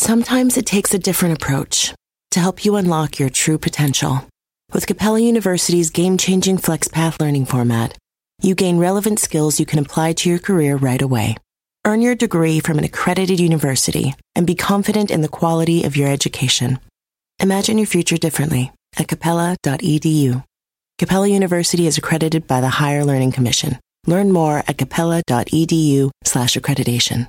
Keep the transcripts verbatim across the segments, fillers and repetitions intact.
Sometimes it takes a different approach to help you unlock your true potential. With Capella University's game-changing FlexPath learning format, you gain relevant skills you can apply to your career right away. Earn your degree from an accredited university and be confident in the quality of your education. Imagine your future differently at capella dot e d u. Capella University is accredited by the Higher Learning Commission. Learn more at capella dot e d u slash accreditation.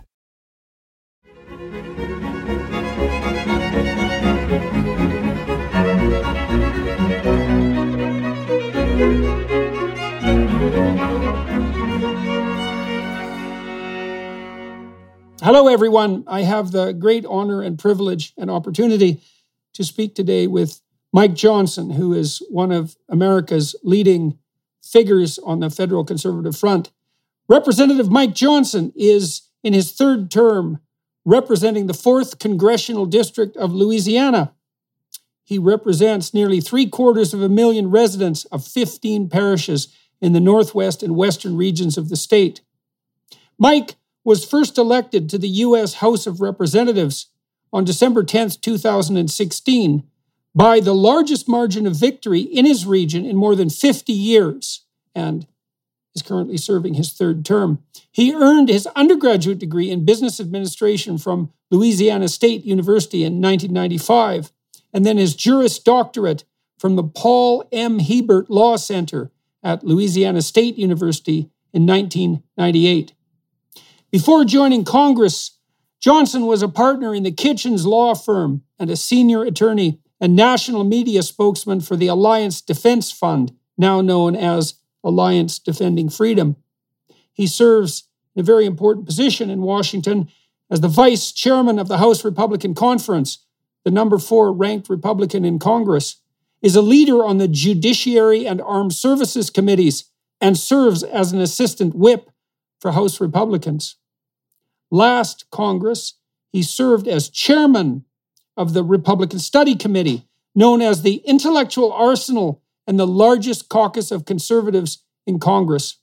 Hello, everyone. I have the great honor and privilege and opportunity to speak today with Mike Johnson, who is one of America's leading figures on the federal conservative front. Representative Mike Johnson is in his third term representing the fourth Congressional District of Louisiana. He represents nearly three quarters of a million residents of fifteen parishes in the northwest and western regions of the state. Mike was first elected to the U S House of Representatives on December tenth, two thousand sixteen, by the largest margin of victory in his region in more than fifty years, and is currently serving his third term. He earned his undergraduate degree in business administration from Louisiana State University in nineteen ninety-five, and then his Juris Doctorate from the Paul M. Hebert Law Center at Louisiana State University in nineteen ninety-eight. Before joining Congress, Johnson was a partner in the Kitchens Law Firm and a senior attorney and national media spokesman for the Alliance Defense Fund, now known as Alliance Defending Freedom. He serves in a very important position in Washington as the vice chairman of the House Republican Conference, the number four ranked Republican in Congress, is a leader on the Judiciary and Armed Services Committees, and serves as an assistant whip for House Republicans. Last Congress, he served as chairman of the Republican Study Committee, known as the Intellectual Arsenal and the largest caucus of conservatives in Congress.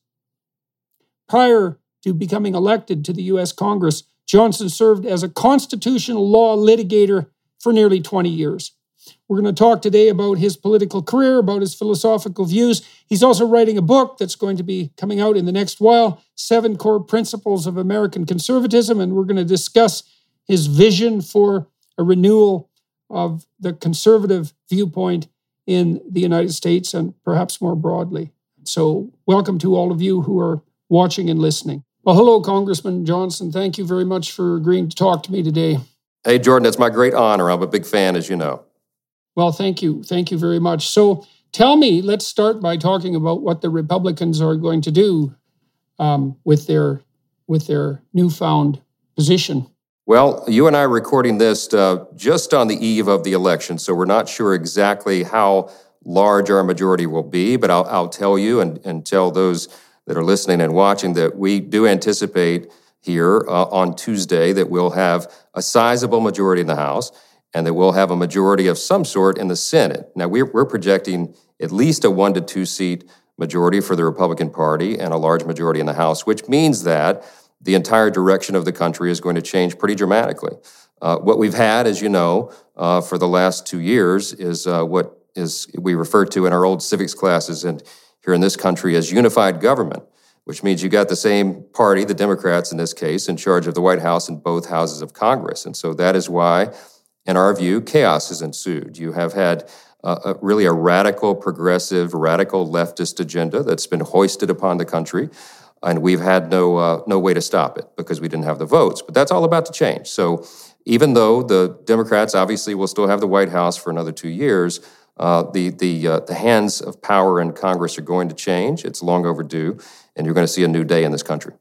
Prior to becoming elected to the U S Congress, Johnson served as a constitutional law litigator for nearly twenty years. We're going to talk today about his political career, about his philosophical views. He's also writing a book that's going to be coming out in the next while, Seven Core Principles of American Conservatism, and we're going to discuss his vision for a renewal of the conservative viewpoint in the United States and perhaps more broadly. So welcome to all of you who are watching and listening. Well, hello, Congressman Johnson. Thank you very much for agreeing to talk to me today. Hey, Jordan, it's my great honor. I'm a big fan, as you know. Well, thank you. Thank you very much. So tell me, let's start by talking about what the Republicans are going to do um, with their with their newfound position. Well, you and I are recording this uh, just on the eve of the election, so we're not sure exactly how large our majority will be, but I'll, I'll tell you and, and tell those that are listening and watching that we do anticipate here uh, on Tuesday that we'll have a sizable majority in the House, and that we'll have a majority of some sort in the Senate. Now, we're, we're projecting at least a one to two seat majority for the Republican Party and a large majority in the House, which means that the entire direction of the country is going to change pretty dramatically. Uh, what we've had, as you know, uh, for the last two years is uh, what is we refer to in our old civics classes and here in this country as unified government, which means you got the same party, the Democrats in this case, in charge of the White House and both houses of Congress. And so that is why, in our view, chaos has ensued. You have had uh, a, really a radical, progressive, radical leftist agenda that's been hoisted upon the country, and we've had no uh, no way to stop it because we didn't have the votes. But that's all about to change. So even though the Democrats obviously will still have the White House for another two years, uh, the the uh, the hands of power in Congress are going to change. It's long overdue, and you're going to see a new day in this country.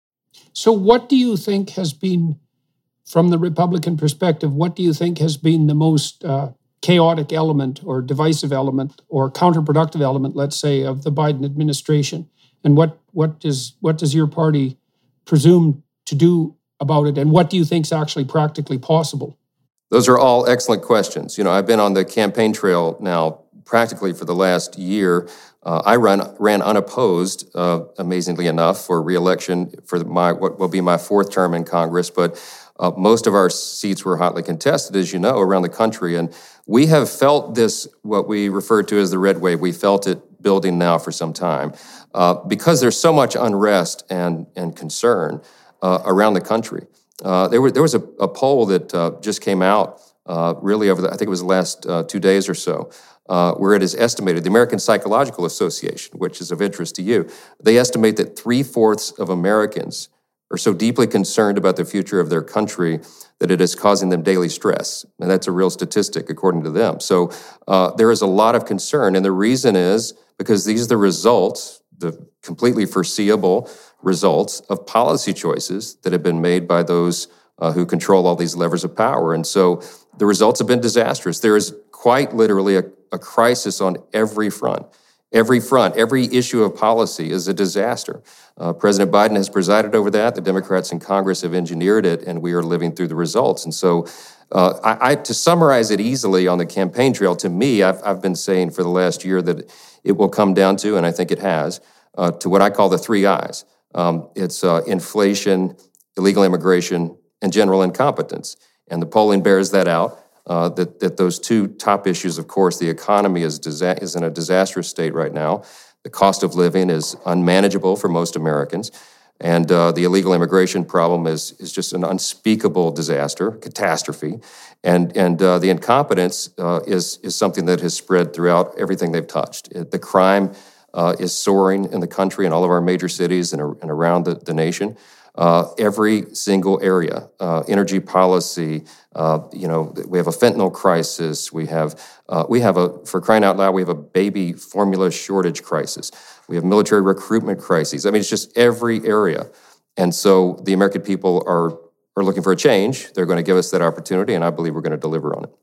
So what do you think has been, from the Republican perspective, what do you think has been the most uh, chaotic element or divisive element or counterproductive element, let's say, of the Biden administration? And what what does what does your party presume to do about it? And what do you think is actually practically possible? Those are all excellent questions. You know, I've been on the campaign trail now practically for the last year. Uh, I ran ran unopposed, uh, amazingly enough, for re-election for my what will be my fourth term in Congress. But Uh, most of our seats were hotly contested, as you know, around the country. And we have felt this, what we refer to as the red wave. We felt it building now for some time uh, because there's so much unrest and, and concern uh, around the country. Uh, there, were, there was a, a poll that uh, just came out uh, really over the, I think it was the last uh, two days or so, uh, where it is estimated, the American Psychological Association, which is of interest to you, they estimate that three-fourths of Americans are so deeply concerned about the future of their country that it is causing them daily stress. And that's a real statistic, according to them. So uh, there is a lot of concern. And the reason is because these are the results, the completely foreseeable results of policy choices that have been made by those uh, who control all these levers of power. And so the results have been disastrous. There is quite literally a, a crisis on every front. Every front, every issue of policy is a disaster. Uh, President Biden has presided over that. The Democrats in Congress have engineered it, and we are living through the results. And so uh, I, I, to summarize it easily on the campaign trail, to me, I've, I've been saying for the last year that it will come down to, and I think it has, uh, to what I call the three I's. Um, it's uh, inflation, illegal immigration, and general incompetence. And the polling bears that out. Uh, that, that those two top issues, of course, the economy is, disa- is in a disastrous state right now. The cost of living is unmanageable for most Americans. And uh, the illegal immigration problem is, is just an unspeakable disaster, catastrophe. And, and uh, the incompetence uh, is, is something that has spread throughout everything they've touched. The crime uh, is soaring in the country, in all of our major cities and, and around the, the nation. Uh, every single area, uh, energy policy, uh, you know, we have a fentanyl crisis. We have, uh, we have a, for crying out loud, we have a baby formula shortage crisis. We have military recruitment crises. I mean, it's just every area. And so the American people are, are looking for a change. They're going to give us that opportunity, and I believe we're going to deliver on it.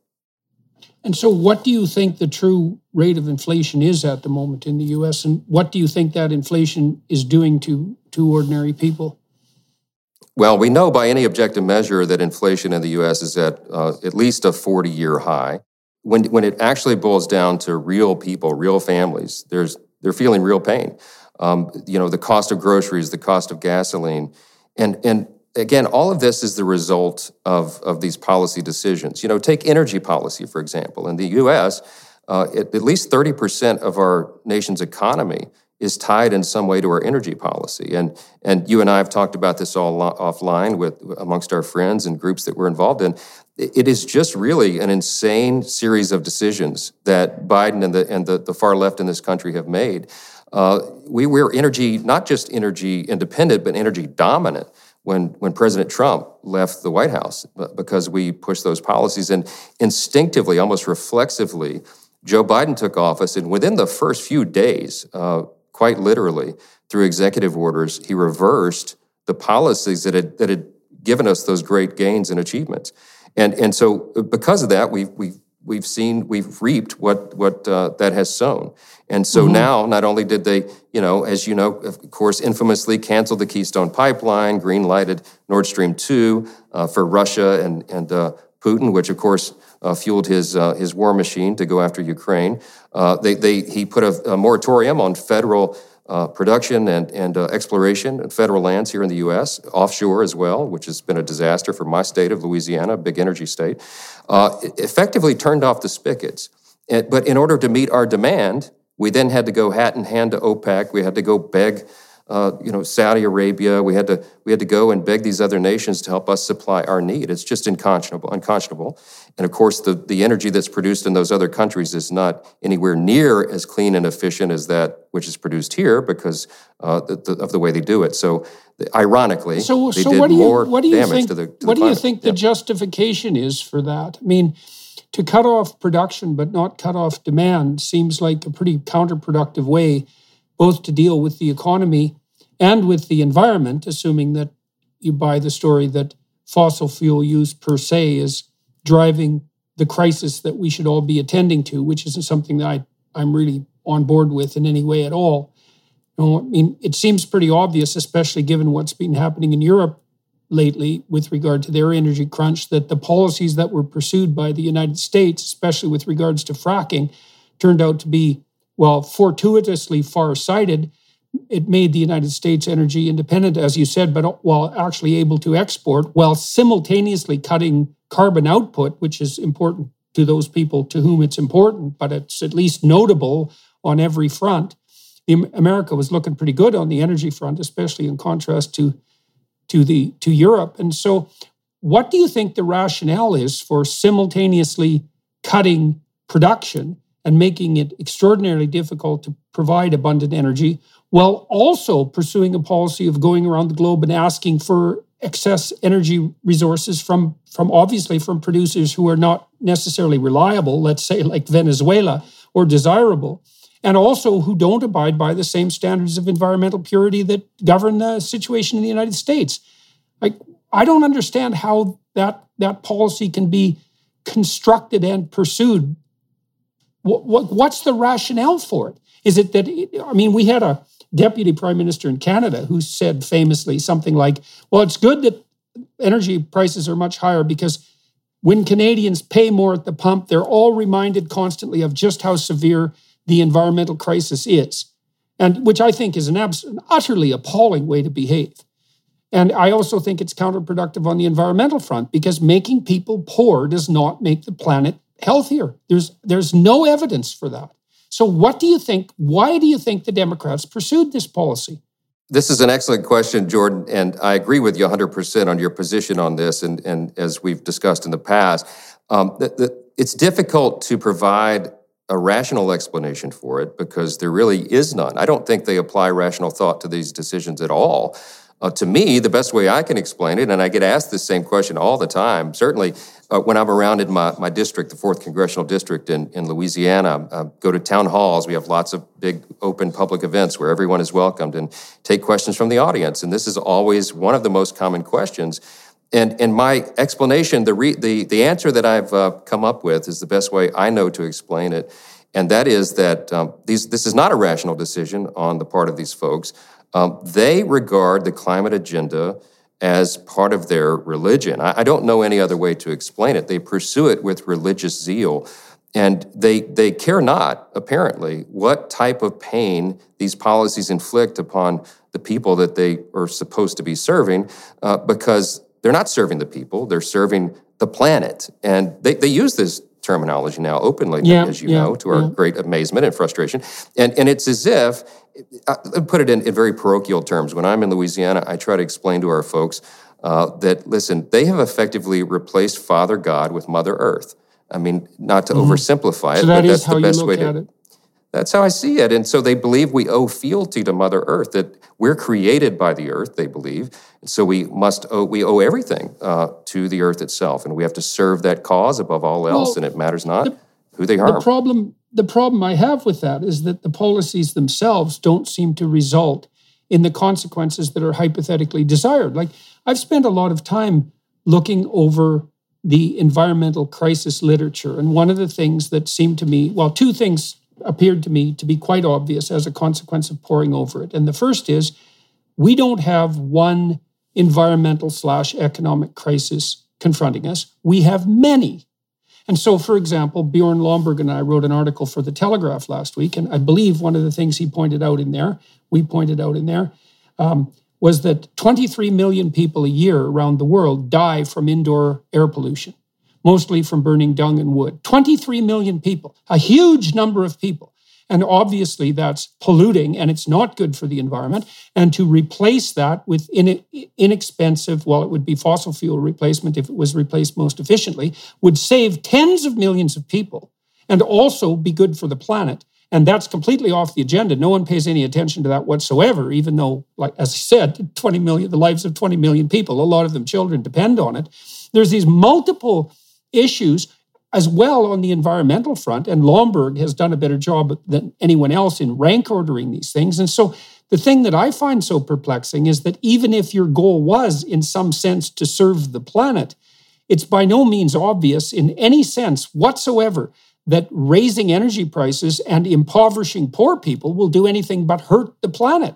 And so what do you think the true rate of inflation is at the moment in the U S, and what do you think that inflation is doing to, to ordinary people? Well, we know by any objective measure that inflation in the U S is at uh, at least a forty-year high. When when it actually boils down to real people, real families, there's they're feeling real pain. Um, you know, the cost of groceries, the cost of gasoline, and and again, all of this is the result of of these policy decisions. You know, take energy policy for example. In the U S, uh, at, at least thirty percent of our nation's economy is tied in some way to our energy policy. And and you and I have talked about this all lo- offline with amongst our friends and groups that we're involved in. It is just really an insane series of decisions that Biden and the and the, the far left in this country have made. Uh, we were energy, not just energy independent, but energy dominant when, when President Trump left the White House because we pushed those policies. And instinctively, almost reflexively, Joe Biden took office, and within the first few days, uh, quite literally, through executive orders, he reversed the policies that had that had given us those great gains and achievements. And and so because of that, we've we've we've seen we've reaped what what uh, that has sown. And so mm-hmm. now, not only did they, you know, as you know, of course, infamously canceled the Keystone Pipeline, green-lighted Nord Stream two uh, for Russia and and uh, Putin, which of course uh, fueled his uh, his war machine to go after Ukraine. Uh, they they he put a, a moratorium on federal uh, production and and uh, exploration in federal lands here in the U S, offshore as well, which has been a disaster for my state of Louisiana, a big energy state. Uh, effectively turned off the spigots, and, but in order to meet our demand, we then had to go hat in hand to OPEC. We had to go beg. Uh, you know, Saudi Arabia, we had to we had to go and beg these other nations to help us supply our need. It's just unconscionable, unconscionable. And of course, the, the energy that's produced in those other countries is not anywhere near as clean and efficient as that which is produced here because uh, the, the, of the way they do it. So, ironically, so, they so did what do you, more what do you damage think, to the to What the do you think the yeah. justification is for that? I mean, to cut off production but not cut off demand seems like a pretty counterproductive way both to deal with the economy and with the environment, assuming that you buy the story that fossil fuel use per se is driving the crisis that we should all be attending to, which isn't something that I, I'm really on board with in any way at all. You know, I mean, it seems pretty obvious, especially given what's been happening in Europe lately with regard to their energy crunch, that the policies that were pursued by the United States, especially with regards to fracking, turned out to be, well, fortuitously far-sighted, it made the United States energy independent, as you said, but while actually able to export, while simultaneously cutting carbon output, which is important to those people to whom it's important, but it's at least notable on every front. The, America was looking pretty good on the energy front, especially in contrast to, to, the, to Europe. And so what do you think the rationale is for simultaneously cutting production and making it extraordinarily difficult to provide abundant energy, while also pursuing a policy of going around the globe and asking for excess energy resources from, from obviously from producers who are not necessarily reliable, let's say like Venezuela, or desirable, and also who don't abide by the same standards of environmental purity that govern the situation in the United States? Like, I don't understand how that, that policy can be constructed and pursued. What, what, what's the rationale for it? Is it that, I mean, we had a deputy prime minister in Canada who said famously something like, well, it's good that energy prices are much higher because when Canadians pay more at the pump, they're all reminded constantly of just how severe the environmental crisis is, and which I think is an, abs- an utterly appalling way to behave. And I also think it's counterproductive on the environmental front because making people poor does not make the planet healthier. There's, there's no evidence for that. So what do you think, why do you think the Democrats pursued this policy? This is an excellent question, Jordan, and I agree with you one hundred percent on your position on this. And, and as we've discussed in the past, um, the, the, it's difficult to provide a rational explanation for it because there really is none. I don't think they apply rational thought to these decisions at all. Uh, to me, the best way I can explain it, and I get asked this same question all the time, certainly uh, when I'm around in my, my district, the fourth Congressional District in, in Louisiana, uh, go to town halls. We have lots of big open public events where everyone is welcomed and take questions from the audience. And this is always one of the most common questions. And, and my explanation, the, re, the, the answer that I've uh, come up with is the best way I know to explain it. And that is that um, these, this is not a rational decision on the part of these folks. Um, they regard the climate agenda as part of their religion. I, I don't know any other way to explain it. They pursue it with religious zeal. And they, they care not, apparently, what type of pain these policies inflict upon the people that they are supposed to be serving, uh, because they're not serving the people, they're serving the planet. And they, they use this terminology now openly, yeah, as you yeah, know, to our yeah. great amazement and frustration. And, and it's as if, I put it in, in very parochial terms, when I'm in Louisiana, I try to explain to our folks uh, that, listen, they have effectively replaced Father God with Mother Earth. I mean, not to mm-hmm. oversimplify it, so that but that's the best way to... It. That's how I see it. And so they believe we owe fealty to Mother Earth, that we're created by the earth, they believe. And so we must owe, we owe everything uh, to the earth itself. And we have to serve that cause above all else. Well, and it matters not the, who they harm. The problem, the problem I have with that is that the policies themselves don't seem to result in the consequences that are hypothetically desired. Like, I've spent a lot of time looking over the environmental crisis literature. And one of the things that seemed to me, well, two things appeared to me to be quite obvious as a consequence of poring over it. And the first is, we don't have one environmental slash economic crisis confronting us. We have many. And so, for example, Bjorn Lomborg and I wrote an article for The Telegraph last week, and I believe one of the things he pointed out in there, we pointed out in there, um, was that twenty-three million people a year around the world die from indoor air pollution, mostly from burning dung and wood. twenty-three million people, a huge number of people. And obviously that's polluting and it's not good for the environment. And to replace that with in, inexpensive, well, it would be fossil fuel replacement if it was replaced most efficiently, would save tens of millions of people and also be good for the planet. And that's completely off the agenda. No one pays any attention to that whatsoever, even though, like as I said, twenty million, the lives of twenty million people, a lot of them children, depend on it. There's these multiple issues as well on the environmental front, and Lomborg has done a better job than anyone else in rank ordering these things. And so the thing that I find so perplexing is that even if your goal was, in some sense, to serve the planet, it's by no means obvious in any sense whatsoever that raising energy prices and impoverishing poor people will do anything but hurt the planet.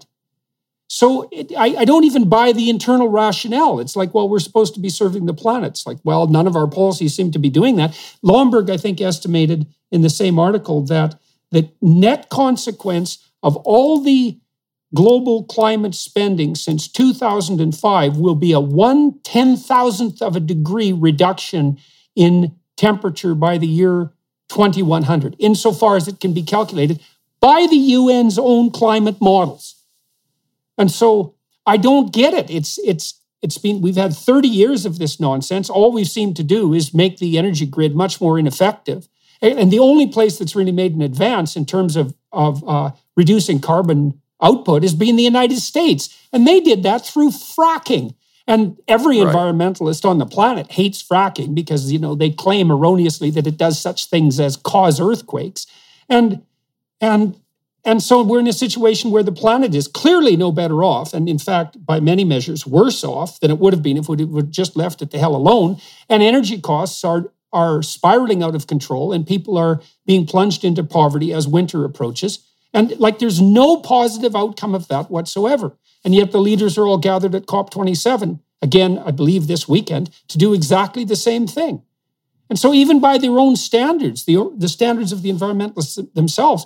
So it, I, I don't even buy the internal rationale. It's like, well, we're supposed to be serving the planet. It's like, well, none of our policies seem to be doing that. Lomborg, I think, estimated in the same article that the net consequence of all the global climate spending since two thousand five will be a one ten thousandth of a degree reduction in temperature by the year twenty-one hundred, insofar as it can be calculated by the U N's own climate models. And so I don't get it. It's it's it's been we've had thirty years of this nonsense. All we've seemed to do is make the energy grid much more ineffective. And the only place that's really made an advance in terms of of uh, reducing carbon output has been the United States, and they did that through fracking. And every right. environmentalist on the planet hates fracking because, you know, they claim erroneously that it does such things as cause earthquakes. And and and so we're in a situation where the planet is clearly no better off, and in fact, by many measures, worse off than it would have been if we would just left it to hell alone. And energy costs are are spiraling out of control, and people are being plunged into poverty as winter approaches. And like, there's no positive outcome of that whatsoever. And yet the leaders are all gathered at COP twenty-seven, again, I believe this weekend, to do exactly the same thing. And so even by their own standards, the, the standards of the environmentalists themselves,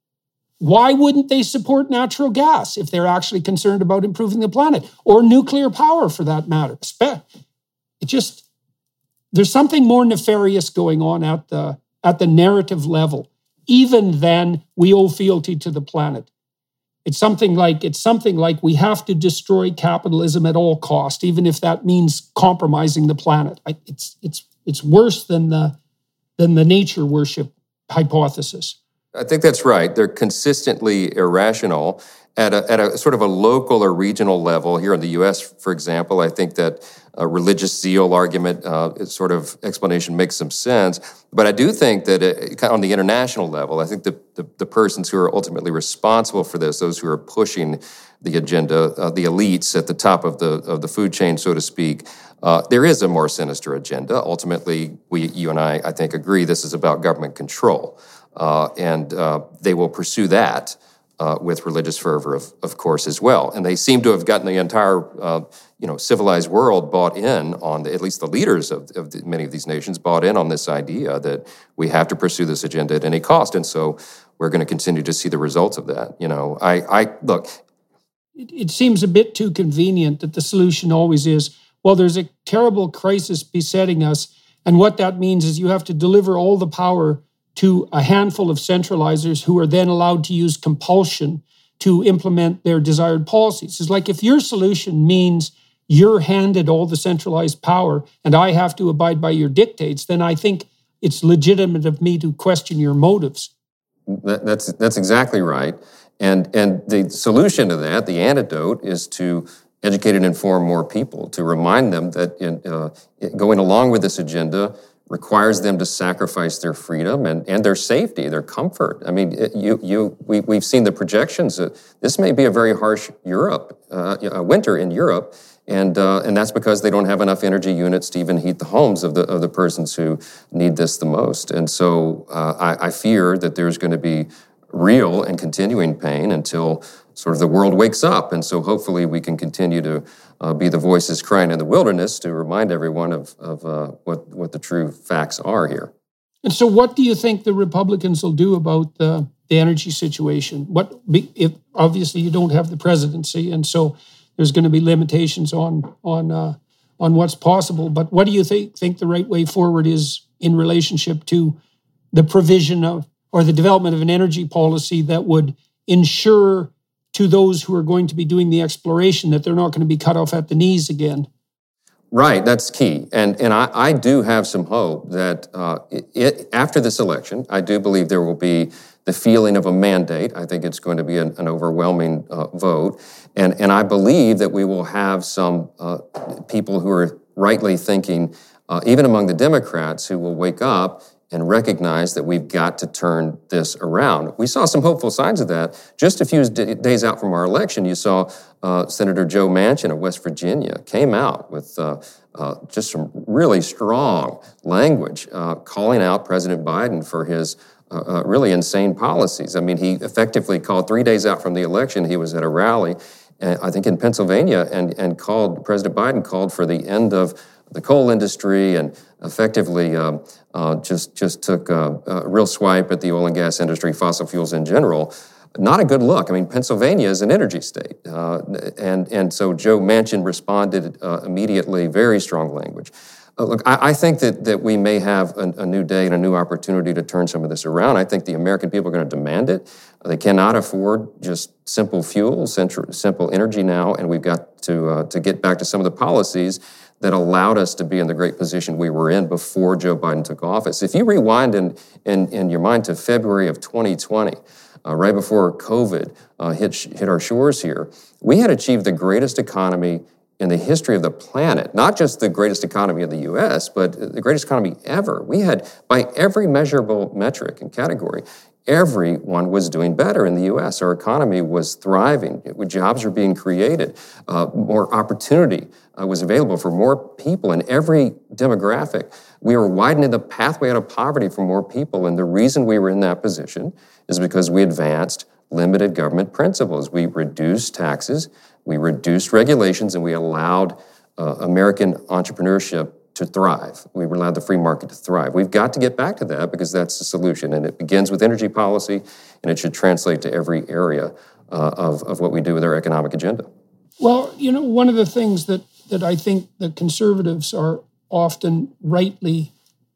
why wouldn't they support natural gas if they're actually concerned about improving the planet? Or nuclear power, for that matter. It just, there's something more nefarious going on at the, at the narrative level, even than we owe fealty to the planet. It's something like it's something like we have to destroy capitalism at all cost, even if that means compromising the planet. I, it's it's it's worse than the than the nature worship hypothesis. I think that's right. They're consistently irrational at a, at a sort of a local or regional level. Here in the U S, for example, I think that a religious zeal argument, uh, sort of explanation makes some sense. But I do think that it, on the international level, I think the, the, the persons who are ultimately responsible for this, those who are pushing the agenda, uh, the elites at the top of the of the food chain, so to speak, uh, there is a more sinister agenda. Ultimately, we, you and I, I think, agree this is about government control. Uh, and uh, they will pursue that uh, with religious fervor, of, of course, as well. And they seem to have gotten the entire, uh, you know, civilized world bought in on, the, at least the leaders of, of the, many of these nations bought in on this idea that we have to pursue this agenda at any cost. And so we're going to continue to see the results of that. You know, I, I look. It, it seems a bit too convenient that the solution always is, well, there's a terrible crisis besetting us, and what that means is you have to deliver all the power to a handful of centralizers who are then allowed to use compulsion to implement their desired policies. It's like if your solution means you're handed all the centralized power and I have to abide by your dictates, then I think it's legitimate of me to question your motives. That, that's that's exactly right. And and the solution to that, the antidote, is to educate and inform more people, to remind them that in, uh, going along with this agenda requires them to sacrifice their freedom and, and their safety, their comfort. I mean, you you we we've seen the projections. Uh, this may be a very harsh Europe uh, winter in Europe, and uh, and that's because they don't have enough energy units to even heat the homes of the of the persons who need this the most. And so uh, I, I fear that there's going to be real and continuing pain until sort of the world wakes up. And so hopefully we can continue to uh, be the voices crying in the wilderness to remind everyone of, of uh, what, what the true facts are here. And so what do you think the Republicans will do about the, the energy situation? What if obviously you don't have the presidency, and so there's going to be limitations on on uh, on what's possible. But what do you think, think the right way forward is in relationship to the provision of or the development of an energy policy that would ensure to those who are going to be doing the exploration that they're not going to be cut off at the knees again? Right, that's key. And and I, I do have some hope that uh, it, after this election, I do believe there will be the feeling of a mandate. I think it's going to be an, an overwhelming uh, vote. And, and I believe that we will have some uh, people who are rightly thinking, uh, even among the Democrats, who will wake up and recognize that we've got to turn this around. We saw some hopeful signs of that. Just a few d- days out from our election, you saw uh, Senator Joe Manchin of West Virginia came out with uh, uh, just some really strong language, uh, calling out President Biden for his uh, uh, really insane policies. I mean, he effectively called, three days out from the election, he was at a rally, uh, I think in Pennsylvania, and, and called, President Biden called for the end of the coal industry and effectively um, uh, just just took a, a real swipe at the oil and gas industry, fossil fuels in general. not a good look. I mean, Pennsylvania is an energy state. Uh, and, and so Joe Manchin responded uh, immediately, very strong language. Uh, look, I, I think that, that we may have a, a new day and a new opportunity to turn some of this around. I think the American people are going to demand it. They cannot afford just simple fuel, simple energy now, and we've got to uh, to get back to some of the policies that allowed us to be in the great position we were in before Joe Biden took office. If you rewind in, in, in your mind to February of twenty twenty, uh, right before COVID uh, hit, hit our shores here, we had achieved the greatest economy in the history of the planet, not just the greatest economy of the U S, but the greatest economy ever. We had, by every measurable metric and category, everyone was doing better in the U S. Our economy was thriving. Jobs were being created. Uh, more opportunity uh, was available for more people in every demographic. We were widening the pathway out of poverty for more people, and the reason we were in that position is because we advanced limited government principles. We reduced taxes, we reduced regulations, and we allowed uh, American entrepreneurship to thrive. We allowed the free market to thrive. We've got to get back to that because that's the solution, and it begins with energy policy, and it should translate to every area uh, of, of what we do with our economic agenda. Well, you know, one of the things that, that I think the conservatives are often rightly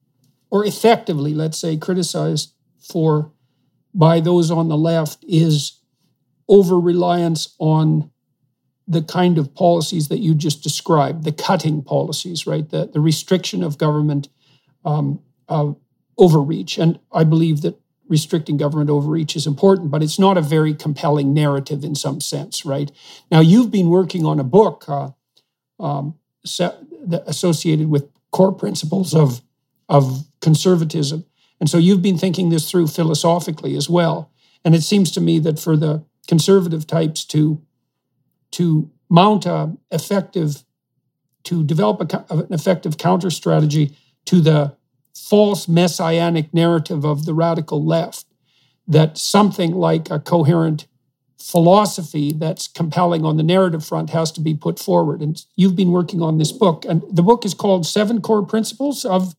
or effectively, let's say, criticized for by those on the left is over-reliance on the kind of policies that you just described, the cutting policies, right? The, the restriction of government um, uh, overreach. And I believe that restricting government overreach is important, but it's not a very compelling narrative in some sense, right? Now, you've been working on a book uh, um, associated with core principles of, of conservatism. And so you've been thinking this through philosophically as well. And it seems to me that for the conservative types to to mount a effective, to develop a, an effective counter strategy to the false messianic narrative of the radical left, that something like a coherent philosophy that's compelling on the narrative front has to be put forward. And you've been working on this book, and the book is called Seven Core Principles of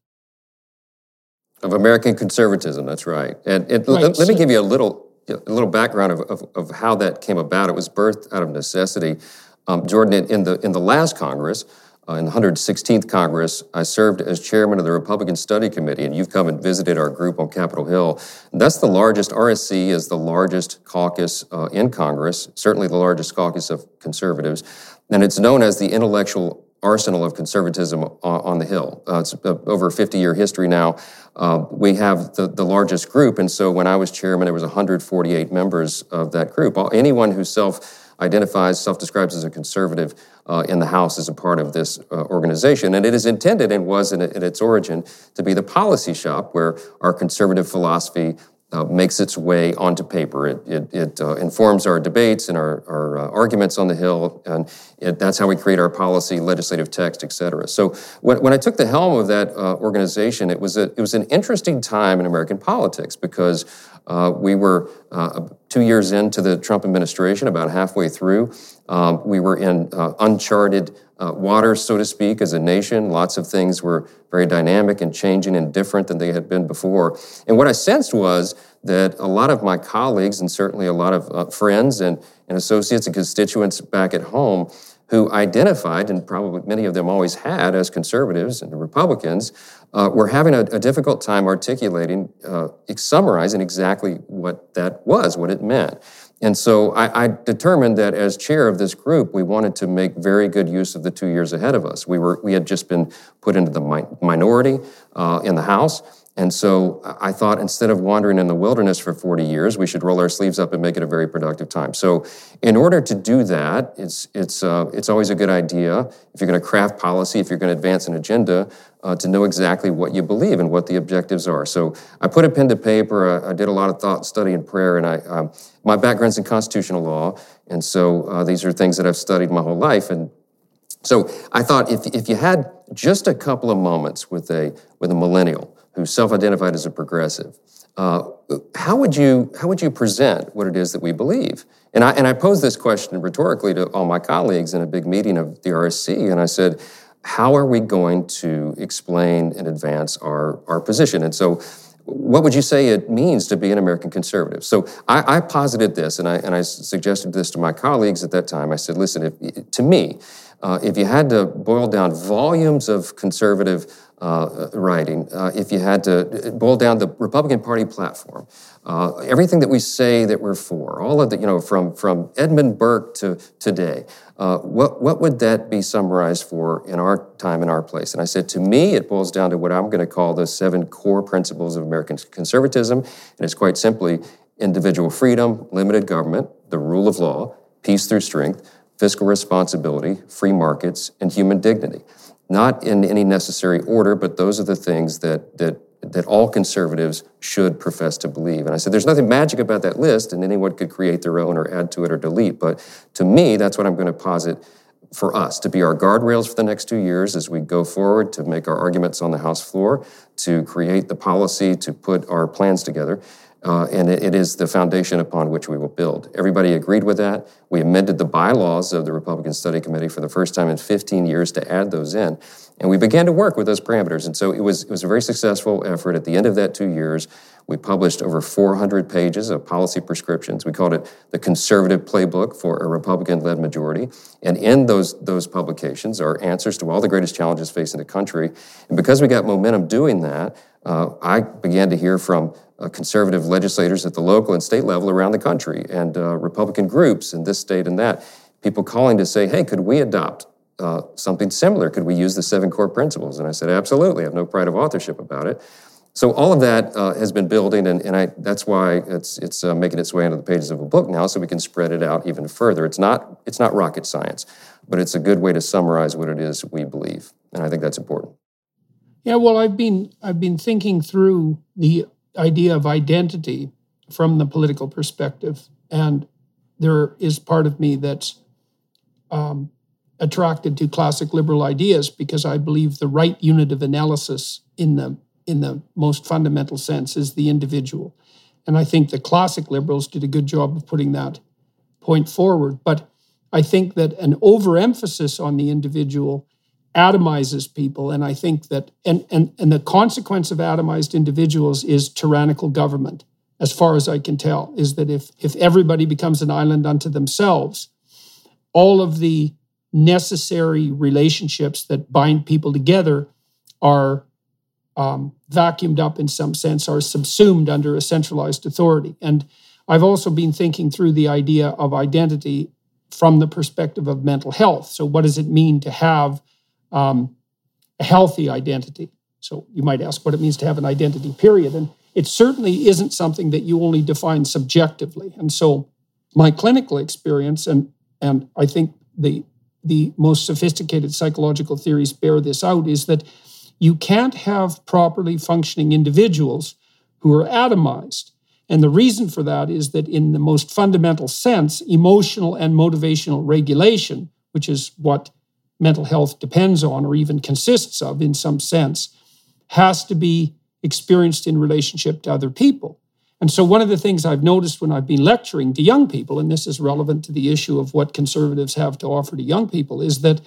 of American Conservatism. That's right. And, and right. let, let me give you a little a little background of, of, of how that came about. It was birthed out of necessity. Um, Jordan, in, in the in the last Congress, uh, in the one hundred sixteenth Congress, I served as chairman of the Republican Study Committee, and you've come and visited our group on Capitol Hill. And that's the largest, R S C is the largest caucus uh, in Congress, certainly the largest caucus of conservatives, and it's known as the intellectual arsenal of conservatism on, on the Hill. Uh, it's uh, over a fifty-year history now. Uh, we have the, the largest group, and so when I was chairman, there was one hundred forty-eight members of that group. Anyone who self-identifies, self-describes as a conservative uh, in the House is a part of this uh, organization, and it is intended and was in, in its origin to be the policy shop where our conservative philosophy Uh, makes its way onto paper. It, it, it uh, informs our debates and our, our uh, arguments on the Hill, and it, that's how we create our policy, legislative text, et cetera. So when, when I took the helm of that uh, organization, it was a, it was an interesting time in American politics because uh, we were uh, two years into the Trump administration, about halfway through. Um, we were in uh, uncharted uh, waters, so to speak, as a nation. Lots of things were very dynamic and changing and different than they had been before. And what I sensed was that a lot of my colleagues, and certainly a lot of uh, friends and, and associates and constituents back at home who identified, and probably many of them always had as conservatives and Republicans, uh, were having a, a difficult time articulating, uh, summarizing exactly what that was, what it meant. And so I, I determined that as chair of this group, we wanted to make very good use of the two years ahead of us. We were we had just been put into the mi- minority uh, in the House. And so I thought instead of wandering in the wilderness for forty years, we should roll our sleeves up and make it a very productive time. So in order to do that, it's it's uh, it's always a good idea, if you're going to craft policy, if you're going to advance an agenda, uh, to know exactly what you believe and what the objectives are. So I put a pen to paper. I, I did a lot of thought, study, and prayer. And I um, my background's in constitutional law, and so uh, these are things that I've studied my whole life. And so I thought if if you had just a couple of moments with a with a millennial who self-identified as a progressive, uh, how would you how would you present what it is that we believe? And I and I posed this question rhetorically to all my colleagues in a big meeting of the R S C, and I said, how are we going to explain and advance our, our position? And so what would you say it means to be an American conservative? So I, I posited this, and I and I suggested this to my colleagues at that time. I said, listen, if, to me, uh, if you had to boil down volumes of conservative uh, writing, uh, if you had to boil down the Republican Party platform, uh, everything that we say that we're for, all of the, you know, from from Edmund Burke to today, uh, what what would that be summarized for in our time, in our place? And I said, to me, it boils down to what I'm going to call the seven core principles of American conservatism, and it's quite simply individual freedom, limited government, the rule of law, peace through strength, fiscal responsibility, free markets, and human dignity. Not in any necessary order, but those are the things that that that all conservatives should profess to believe. And I said, there's nothing magic about that list, and anyone could create their own or add to it or delete. But to me, that's what I'm going to posit for us, to be our guardrails for the next two years as we go forward, to make our arguments on the House floor, to create the policy, to put our plans together. Uh, and it, it is the foundation upon which we will build. Everybody agreed with that. We amended the bylaws of the Republican Study Committee for the first time in fifteen years to add those in. And we began to work with those parameters. And so it was, it was a very successful effort. At the end of that two years, we published over four hundred pages of policy prescriptions. We called it the Conservative Playbook for a Republican-led majority. And in those, those publications are answers to all the greatest challenges facing the country. And because we got momentum doing that, uh, I began to hear from uh, conservative legislators at the local and state level around the country, and uh, Republican groups in this state and that, people calling to say, hey, could we adopt uh, something similar? Could we use the seven core principles? And I said, absolutely. I have no pride of authorship about it. So all of that uh, has been building, and, and I, that's why it's it's uh, making its way into the pages of a book now, so we can spread it out even further. It's not it's not rocket science, but it's a good way to summarize what it is we believe, and I think that's important. Yeah, well, I've been I've been thinking through the idea of identity from the political perspective, and there is part of me that's um, attracted to classic liberal ideas because I believe the right unit of analysis in the in the most fundamental sense is the individual. And I think the classic liberals did a good job of putting that point forward. But I think that an overemphasis on the individual atomizes people. And I think that, and, and, and the consequence of atomized individuals is tyrannical government, as far as I can tell, is that if, if everybody becomes an island unto themselves, all of the necessary relationships that bind people together are Um, vacuumed up in some sense, are subsumed under a centralized authority. And I've also been thinking through the idea of identity from the perspective of mental health. So what does it mean to have um, a healthy identity? So you might ask what it means to have an identity, period. And it certainly isn't something that you only define subjectively. And so my clinical experience, and, and I think the, the most sophisticated psychological theories bear this out, is that you can't have properly functioning individuals who are atomized. And the reason for that is that in the most fundamental sense, emotional and motivational regulation, which is what mental health depends on or even consists of in some sense, has to be experienced in relationship to other people. And so one of the things I've noticed when I've been lecturing to young people, and this is relevant to the issue of what conservatives have to offer to young people, is that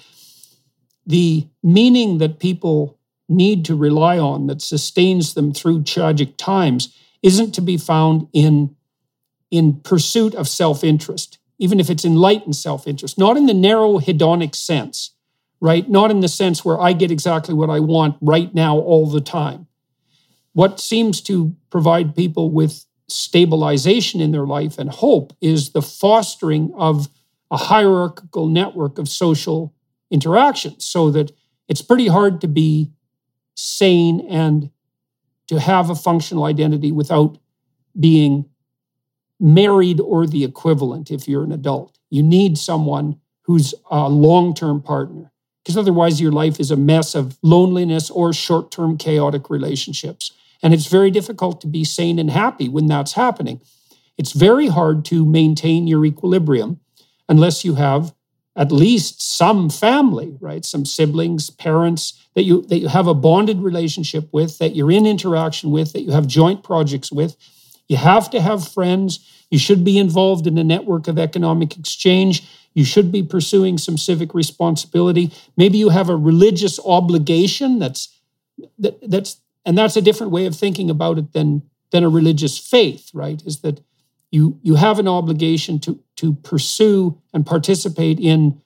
the meaning that people need to rely on that sustains them through tragic times isn't to be found in, in pursuit of self-interest, even if it's enlightened self-interest, not in the narrow hedonic sense, right? Not in the sense where I get exactly what I want right now all the time. What seems to provide people with stabilization in their life and hope is the fostering of a hierarchical network of social interactions, so that it's pretty hard to be sane and to have a functional identity without being married or the equivalent if you're an adult. You need someone who's a long-term partner, because otherwise your life is a mess of loneliness or short-term chaotic relationships. And it's very difficult to be sane and happy when that's happening. It's very hard to maintain your equilibrium unless you have at least some family, right? Some siblings, parents that you that you have a bonded relationship with, that you're in interaction with, that you have joint projects with. You have to have friends. You should be involved in a network of economic exchange. You should be pursuing some civic responsibility. Maybe you have a religious obligation that's that, that's and that's a different way of thinking about it than, than a religious faith, right? Is that you, you have an obligation to, to pursue and participate in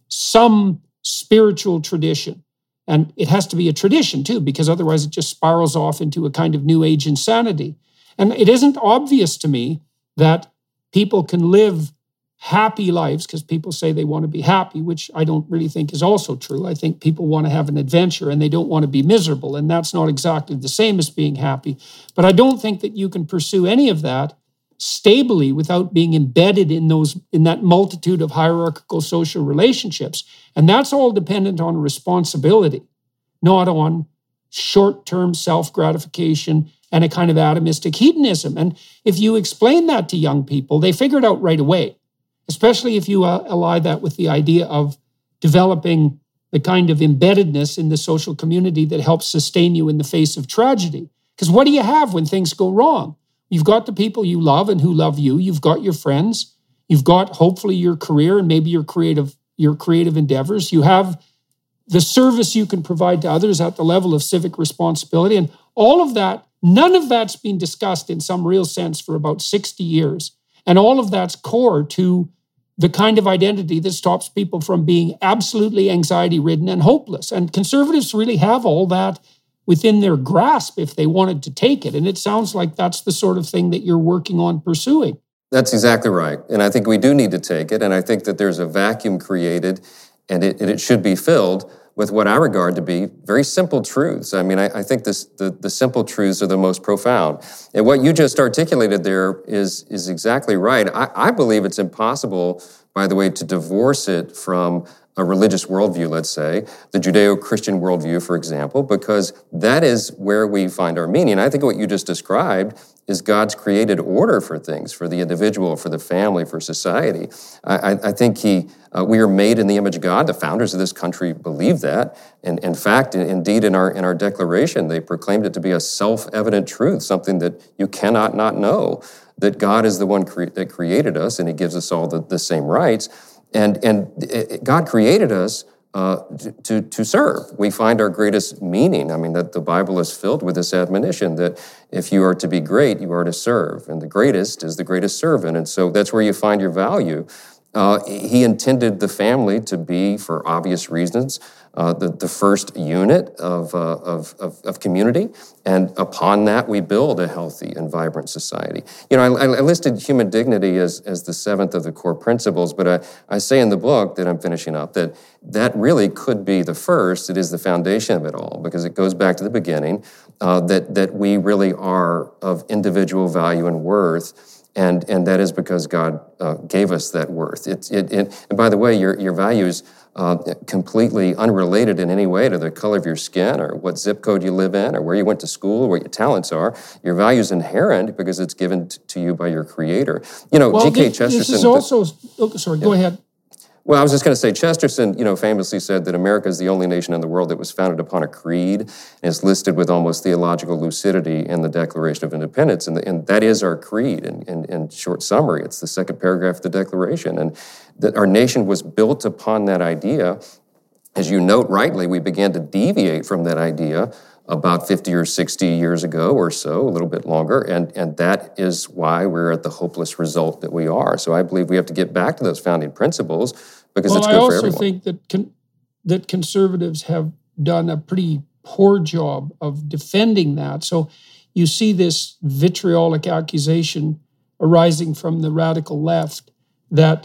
some spiritual tradition. And it has to be a tradition too, because otherwise it just spirals off into a kind of new age insanity. And it isn't obvious to me that people can live happy lives, because people say they want to be happy, which I don't really think is also true. I think people want to have an adventure and they don't want to be miserable, and that's not exactly the same as being happy. But I don't think that you can pursue any of that stably without being embedded in those in that multitude of hierarchical social relationships. And that's all dependent on responsibility, not on short-term self-gratification and a kind of atomistic hedonism. And if you explain that to young people, they figure it out right away, especially if you uh, ally that with the idea of developing the kind of embeddedness in the social community that helps sustain you in the face of tragedy. Because what do you have when things go wrong? You've got the people you love and who love you. You've got your friends. You've got hopefully your career and maybe your creative, your creative endeavors. You have the service you can provide to others at the level of civic responsibility. And all of that, none of that's been discussed in some real sense for about sixty years. And all of that's core to the kind of identity that stops people from being absolutely anxiety-ridden and hopeless. And conservatives really have all that within their grasp if they wanted to take it. And it sounds like that's the sort of thing that you're working on pursuing. That's exactly right. And I think we do need to take it. And I think that there's a vacuum created, and it, and it should be filled with what I regard to be very simple truths. I mean, I, I think this, the, the simple truths are the most profound. And what you just articulated there is, is exactly right. I, I believe it's impossible, by the way, to divorce it from a religious worldview, let's say, the Judeo-Christian worldview, for example, because that is where we find our meaning. And I think what you just described is God's created order for things, for the individual, for the family, for society. I, I think he, uh, we are made in the image of God. The founders of this country believe that. And in fact, indeed, in our in our declaration, they proclaimed it to be a self-evident truth, something that you cannot not know, that God is the one cre- that created us, and he gives us all the, the same rights. And and God created us uh, to, to serve. We find our greatest meaning. I mean, that the Bible is filled with this admonition that if you are to be great, you are to serve. And the greatest is the greatest servant. And so that's where you find your value. Uh, he intended the family to be, for obvious reasons, uh, the, the first unit of, uh, of, of, of community. And upon that, we build a healthy and vibrant society. You know, I, I listed human dignity as, as the seventh of the core principles, but I, I say in the book that I'm finishing up that that really could be the first. It is the foundation of it all, because it goes back to the beginning, uh, that, that we really are of individual value and worth. And and that is because God uh, gave us that worth. It, it, it, and by the way, your, your value is uh, completely unrelated in any way to the color of your skin or what zip code you live in or where you went to school or what your talents are. Your value is inherent because it's given t- to you by your Creator. You know, well, G K this, Chesterton... This is also... Oh, sorry, yeah. Go ahead. Well, I was just going to say, Chesterton, you know, famously said that America is the only nation in the world that was founded upon a creed and is listed with almost theological lucidity in the Declaration of Independence, and, the, and that is our creed. In, in, in short summary, it's the second paragraph of the Declaration, and that our nation was built upon that idea. As you note rightly, we began to deviate from that idea about fifty or sixty years ago or so, a little bit longer, and, and that is why we're at the hopeless result that we are. So I believe we have to get back to those founding principles because well, it's good for everyone. I also think that con- that conservatives have done a pretty poor job of defending that. So you see this vitriolic accusation arising from the radical left that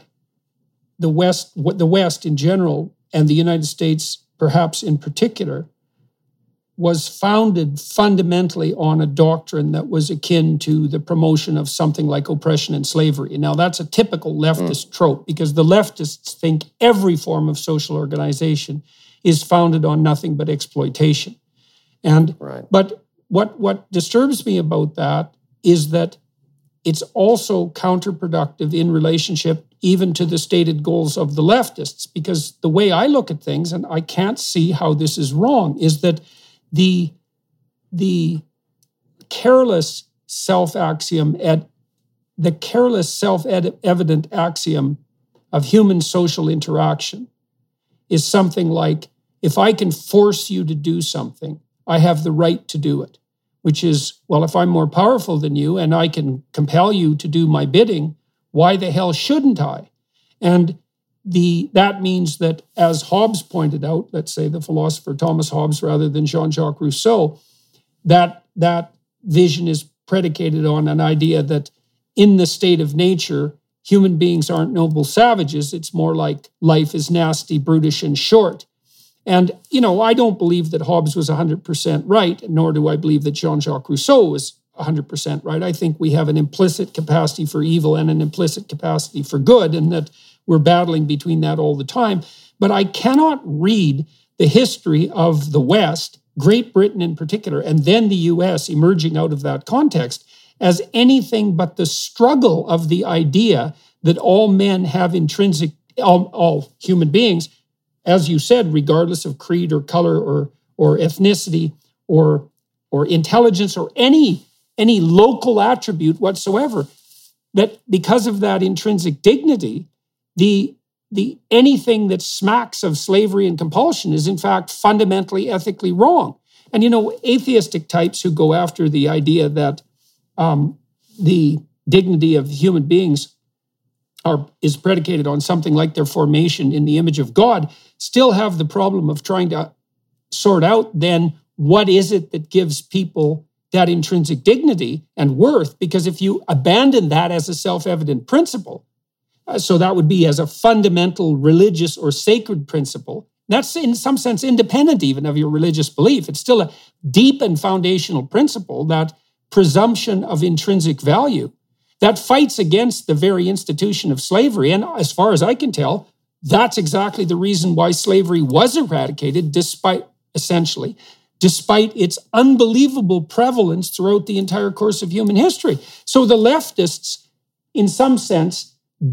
the West, the West in general, and the United States perhaps in particular, was founded fundamentally on a doctrine that was akin to the promotion of something like oppression and slavery. Now, that's a typical leftist mm. trope, because the leftists think every form of social organization is founded on nothing but exploitation. And right. But what, what disturbs me about that is that it's also counterproductive in relationship even to the stated goals of the leftists, because the way I look at things, and I can't see how this is wrong, is that The, the careless self-axiom, ed, the careless self-evident axiom of human social interaction is something like, if I can force you to do something, I have the right to do it, which is, well, if I'm more powerful than you and I can compel you to do my bidding, why the hell shouldn't I? And the that means that, as Hobbes pointed out, let's say the philosopher Thomas Hobbes rather than Jean-Jacques Rousseau, that that vision is predicated on an idea that in the state of nature, human beings aren't noble savages. It's more like life is nasty, brutish, and short. And, you know, I don't believe that Hobbes was one hundred percent right, nor do I believe that Jean-Jacques Rousseau was one hundred percent right. I think we have an implicit capacity for evil and an implicit capacity for good, and that we're battling between that all the time. But I cannot read the history of the West, Great Britain in particular, and then the U S emerging out of that context as anything but the struggle of the idea that all men have intrinsic, all, all human beings, as you said, regardless of creed or color or, or ethnicity or, or intelligence or any, any local attribute whatsoever, that because of that intrinsic dignity, the, the anything that smacks of slavery and compulsion is in fact fundamentally ethically wrong. And, you know, atheistic types who go after the idea that um, the dignity of human beings are, is predicated on something like their formation in the image of God still have the problem of trying to sort out then what is it that gives people that intrinsic dignity and worth, because if you abandon that as a self-evident principle, uh, so that would be as a fundamental religious or sacred principle, that's in some sense independent even of your religious belief. It's still a deep and foundational principle, that presumption of intrinsic value, that fights against the very institution of slavery. And as far as I can tell, that's exactly the reason why slavery was eradicated, despite, essentially, despite its unbelievable prevalence throughout the entire course of human history. So the leftists, in some sense,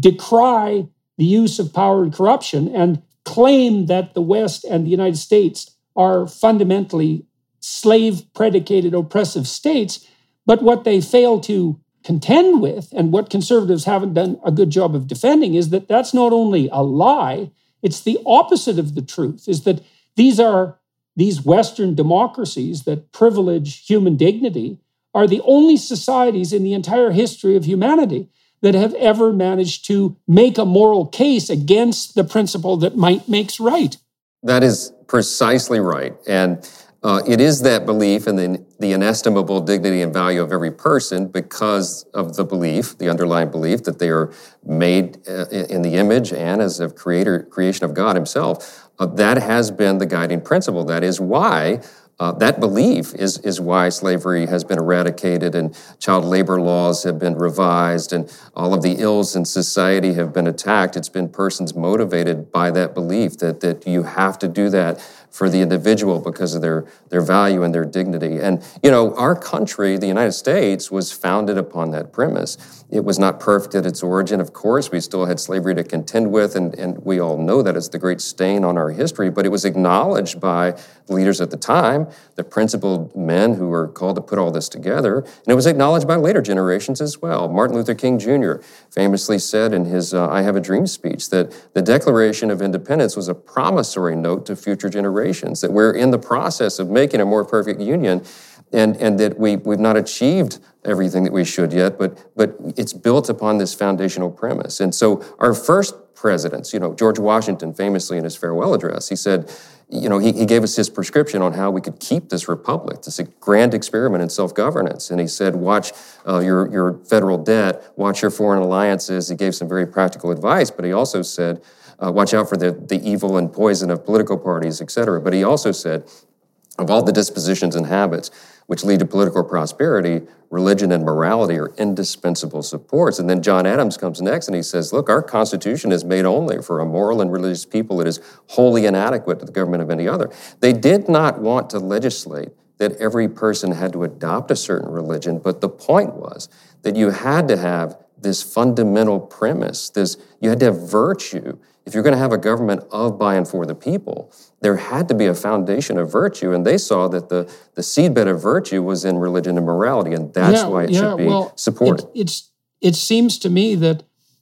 decry the use of power and corruption and claim that the West and the United States are fundamentally slave-predicated oppressive states. But what they fail to contend with, and what conservatives haven't done a good job of defending, is that that's not only a lie, it's the opposite of the truth, is that these are these Western democracies that privilege human dignity are the only societies in the entire history of humanity that have ever managed to make a moral case against the principle that might makes right. That is precisely right. And uh, it is that belief in the, the inestimable dignity and value of every person because of the belief, the underlying belief that they are made uh, in the image and as a creator, creation of God himself. Uh, that has been the guiding principle. That is why Uh, that belief is, is why slavery has been eradicated and child labor laws have been revised and all of the ills in society have been attacked. It's been persons motivated by that belief that, that you have to do that for the individual because of their, their value and their dignity. And, you know, our country, the United States, was founded upon that premise. It was not perfect at its origin, of course. We still had slavery to contend with, and, and we all know that it's the great stain on our history, but it was acknowledged by the leaders at the time, the principled men who were called to put all this together, and it was acknowledged by later generations as well. Martin Luther King Junior famously said in his uh, I Have a Dream speech that the Declaration of Independence was a promissory note to future generations, that we're in the process of making a more perfect union, and, and that we, we've not achieved everything that we should yet, but, but it's built upon this foundational premise. And so our first presidents, you know, George Washington famously in his farewell address, he said, you know, he, he gave us his prescription on how we could keep this republic, this grand experiment in self-governance. And he said, watch uh, your, your federal debt, watch your foreign alliances. He gave some very practical advice, but he also said, uh, watch out for the, the evil and poison of political parties, et cetera. But he also said, of all the dispositions and habits which lead to political prosperity, religion and morality are indispensable supports. And then John Adams comes next and he says, look, our Constitution is made only for a moral and religious people. It is wholly inadequate to the government of any other. They did not want to legislate that every person had to adopt a certain religion, but the point was that you had to have this fundamental premise, this, you had to have virtue. If you're going to have a government of, by, and for the people, there had to be a foundation of virtue, and they saw that the, the seedbed of virtue was in religion and morality, and that's yeah, why it yeah, should be well, supported. It, it's, it seems to me that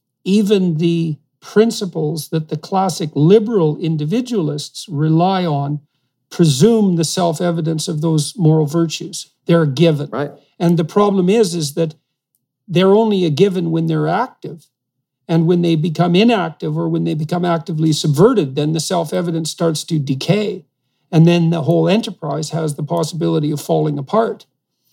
even the principles that the classic liberal individualists rely on presume the self-evidence of those moral virtues. They're a given. Right. And the problem is, is that they're only a given when they're active. And when they become inactive or when they become actively subverted, then the self-evidence starts to decay. And then the whole enterprise has the possibility of falling apart.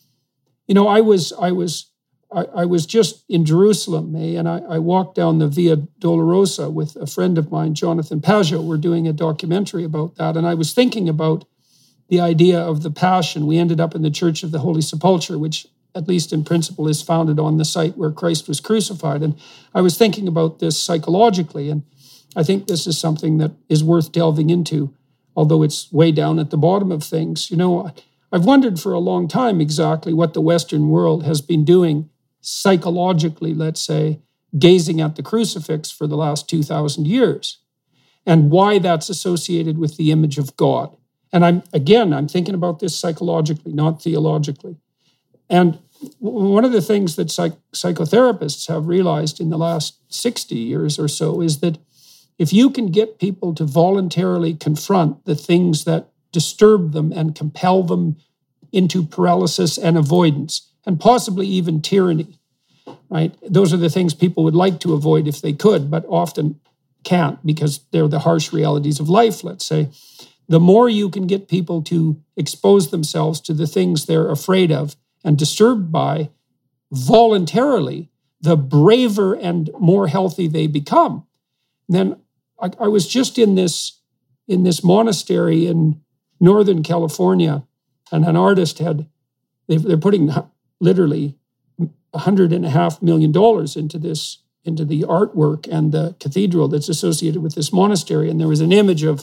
You know, I was I was I, I was just in Jerusalem, eh, and I, I walked down the Via Dolorosa with a friend of mine, Jonathan Pageau. We're doing a documentary about that, and I was thinking about the idea of the Passion. We ended up in the Church of the Holy Sepulchre, which, at least in principle, is founded on the site where Christ was crucified. And I was thinking about this psychologically, and I think this is something that is worth delving into, although it's way down at the bottom of things. You know, I've wondered for a long time exactly what the Western world has been doing psychologically, let's say, gazing at the crucifix for the last two thousand years, and why that's associated with the image of God. And I'm, again, I'm thinking about this psychologically, not theologically. And one of the things that psych- psychotherapists have realized in the last sixty years or so is that if you can get people to voluntarily confront the things that disturb them and compel them into paralysis and avoidance, and possibly even tyranny, right? Those are the things people would like to avoid if they could, but often can't because they're the harsh realities of life, let's say. The more you can get people to expose themselves to the things they're afraid of and disturbed by voluntarily, the braver and more healthy they become. And then I, I was just in this, in this monastery in Northern California, and an artist had, they're putting literally a hundred and a half million dollars into this, into the artwork and the cathedral that's associated with this monastery. And there was an image of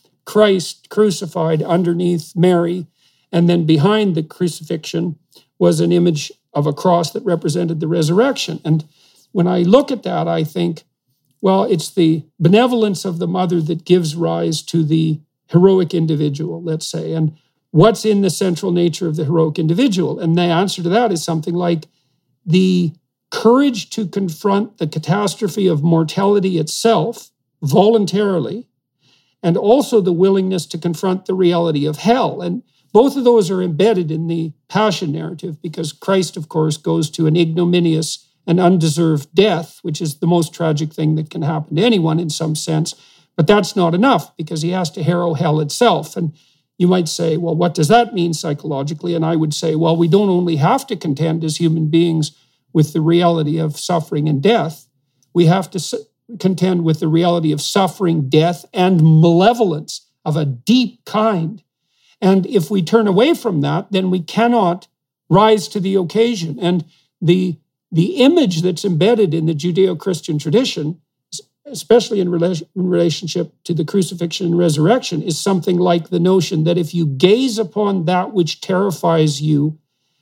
Christ crucified underneath Mary, and then behind the crucifixion was an image of a cross that represented the resurrection. And when I look at that, I think, well, it's the benevolence of the mother that gives rise to the heroic individual, let's say. And what's in the central nature of the heroic individual? And the answer to that is something like the courage to confront the catastrophe of mortality itself voluntarily, and also the willingness to confront the reality of hell. And both of those are embedded in the Passion narrative because Christ, of course, goes to an ignominious and undeserved death, which is the most tragic thing that can happen to anyone in some sense. But that's not enough because he has to harrow hell itself. And you might say, well, what does that mean psychologically? And I would say, well, we don't only have to contend as human beings with the reality of suffering and death. We have to contend with the reality of suffering, death, and malevolence of a deep kind. And if we turn away from that, then we cannot rise to the occasion. And the, the image that's embedded in the Judeo-Christian tradition, especially in, rela- in relationship to the crucifixion and resurrection, is something like the notion that if you gaze upon that which terrifies you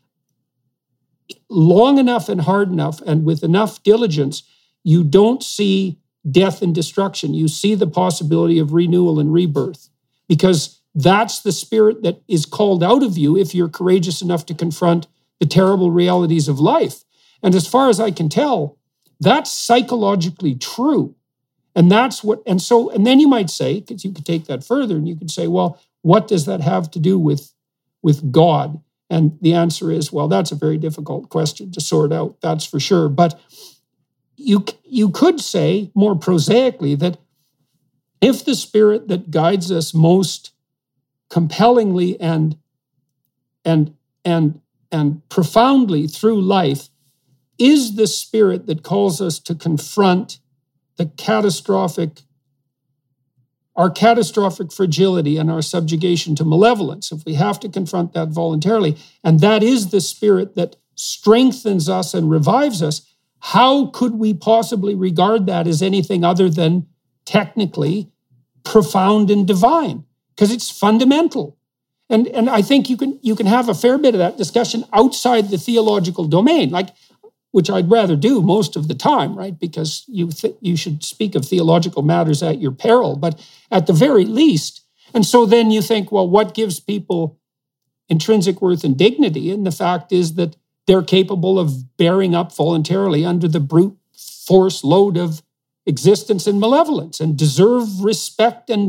long enough and hard enough and with enough diligence, you don't see death and destruction. You see the possibility of renewal and rebirth, because that's the spirit that is called out of you if you're courageous enough to confront the terrible realities of life. And as far as I can tell, that's psychologically true. And that's what, and so, and then you might say, because you could take that further and you could say, well, what does that have to do with, with God? And the answer is, well, that's a very difficult question to sort out, that's for sure. But you, you could say more prosaically that if the spirit that guides us most compellingly and, and, and, and profoundly through life is the spirit that calls us to confront the catastrophic, our catastrophic fragility and our subjugation to malevolence, if we have to confront that voluntarily, and that is the spirit that strengthens us and revives us, how could we possibly regard that as anything other than technically profound and divine? Because it's fundamental. And, and I think you can, you can have a fair bit of that discussion outside the theological domain, like, which I'd rather do most of the time, right? Because you th- you should speak of theological matters at your peril, but at the very least. And so then you think, well, what gives people intrinsic worth and dignity? And the fact is that they're capable of bearing up voluntarily under the brute force load of existence and malevolence and deserve respect and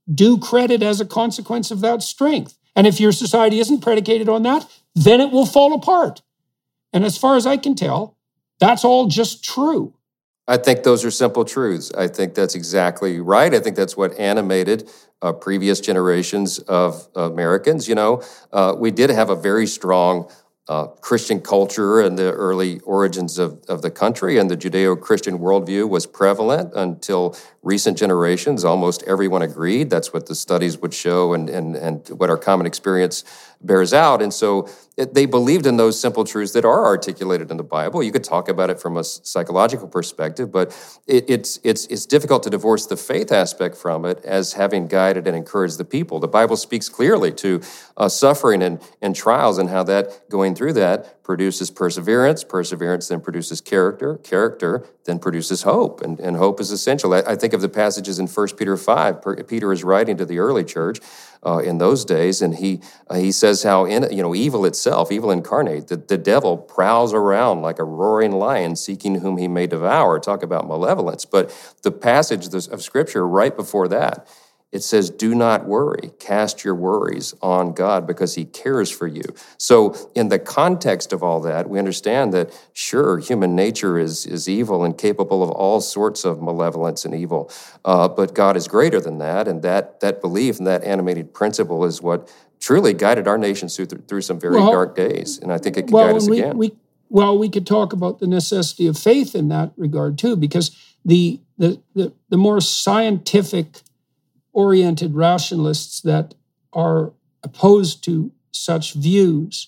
due credit as a consequence of that strength. And if your society isn't predicated on that, then it will fall apart. And as far as I can tell, that's all just true. I think those are simple truths. I think that's exactly right. I think that's what animated uh, previous generations of Americans. You know, uh, we did have a very strong uh, Christian culture in the early origins of, of the country, and the Judeo-Christian worldview was prevalent until recent generations. Almost everyone agreed. That's what the studies would show, and and and what our common experience bears out. And so it, they believed in those simple truths that are articulated in the Bible. You could talk about it from a psychological perspective, but it, it's it's it's difficult to divorce the faith aspect from it as having guided and encouraged the people. The Bible speaks clearly to uh, suffering and, and trials, and how that, going through that, produces perseverance. Perseverance then produces character. Character then produces hope, and, and hope is essential. I, I think of the passages in First Peter five. Peter is writing to the early church uh, in those days, and he uh, he says how in you know evil itself, evil incarnate, the, the devil prowls around like a roaring lion, seeking whom he may devour. Talk about malevolence. But the passage of Scripture right before that, it says, do not worry. Cast your worries on God because he cares for you. So in the context of all that, we understand that, sure, human nature is, is evil and capable of all sorts of malevolence and evil. Uh, but God is greater than that. And that, that belief and that animated principle is what truly guided our nation through, through some very well, dark days. And I think it can well, guide us we, again. We, well, we could talk about the necessity of faith in that regard, too, because the the the, the more scientific oriented rationalists that are opposed to such views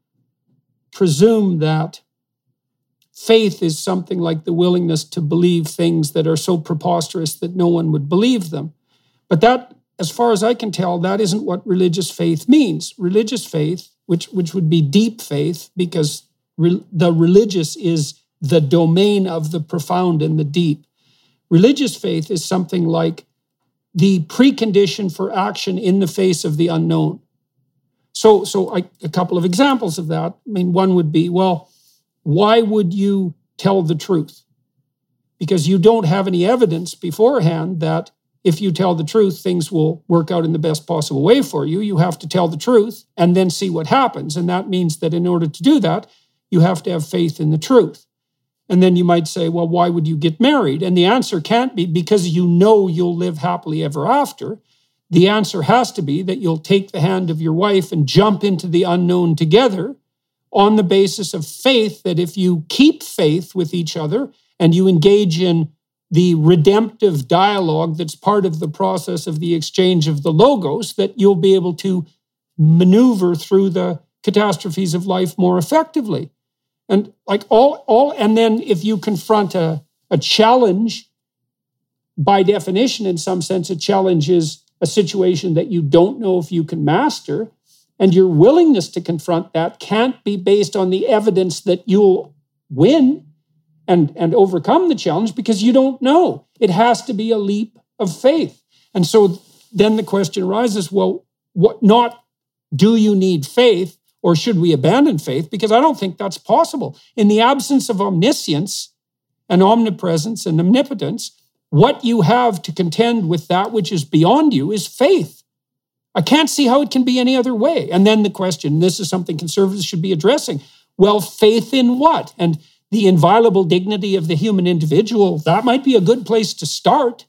presume that faith is something like the willingness to believe things that are so preposterous that no one would believe them. But that, as far as I can tell, that isn't what religious faith means. Religious faith, which, which would be deep faith, because re- the religious is the domain of the profound and the deep. Religious faith is something like the precondition for action in the face of the unknown. So, so I, a couple of examples of that. I mean, one would be, well, why would you tell the truth? Because you don't have any evidence beforehand that if you tell the truth, things will work out in the best possible way for you. You have to tell the truth and then see what happens. And that means that in order to do that, you have to have faith in the truth. And then you might say, well, why would you get married? And the answer can't be because you know you'll live happily ever after. The answer has to be that you'll take the hand of your wife and jump into the unknown together on the basis of faith, that if you keep faith with each other and you engage in the redemptive dialogue that's part of the process of the exchange of the logos, that you'll be able to maneuver through the catastrophes of life more effectively. And like all, all, and then if you confront a, a challenge, by definition, in some sense, a challenge is a situation that you don't know if you can master, and your willingness to confront that can't be based on the evidence that you'll win and, and overcome the challenge, because you don't know. It has to be a leap of faith. And so then the question arises, well, what, not do you need faith, or should we abandon faith? Because I don't think that's possible. In the absence of omniscience and omnipresence and omnipotence, what you have to contend with that which is beyond you is faith. I can't see how it can be any other way. And then the question, this is something conservatives should be addressing, well, faith in what? And the inviolable dignity of the human individual, that might be a good place to start.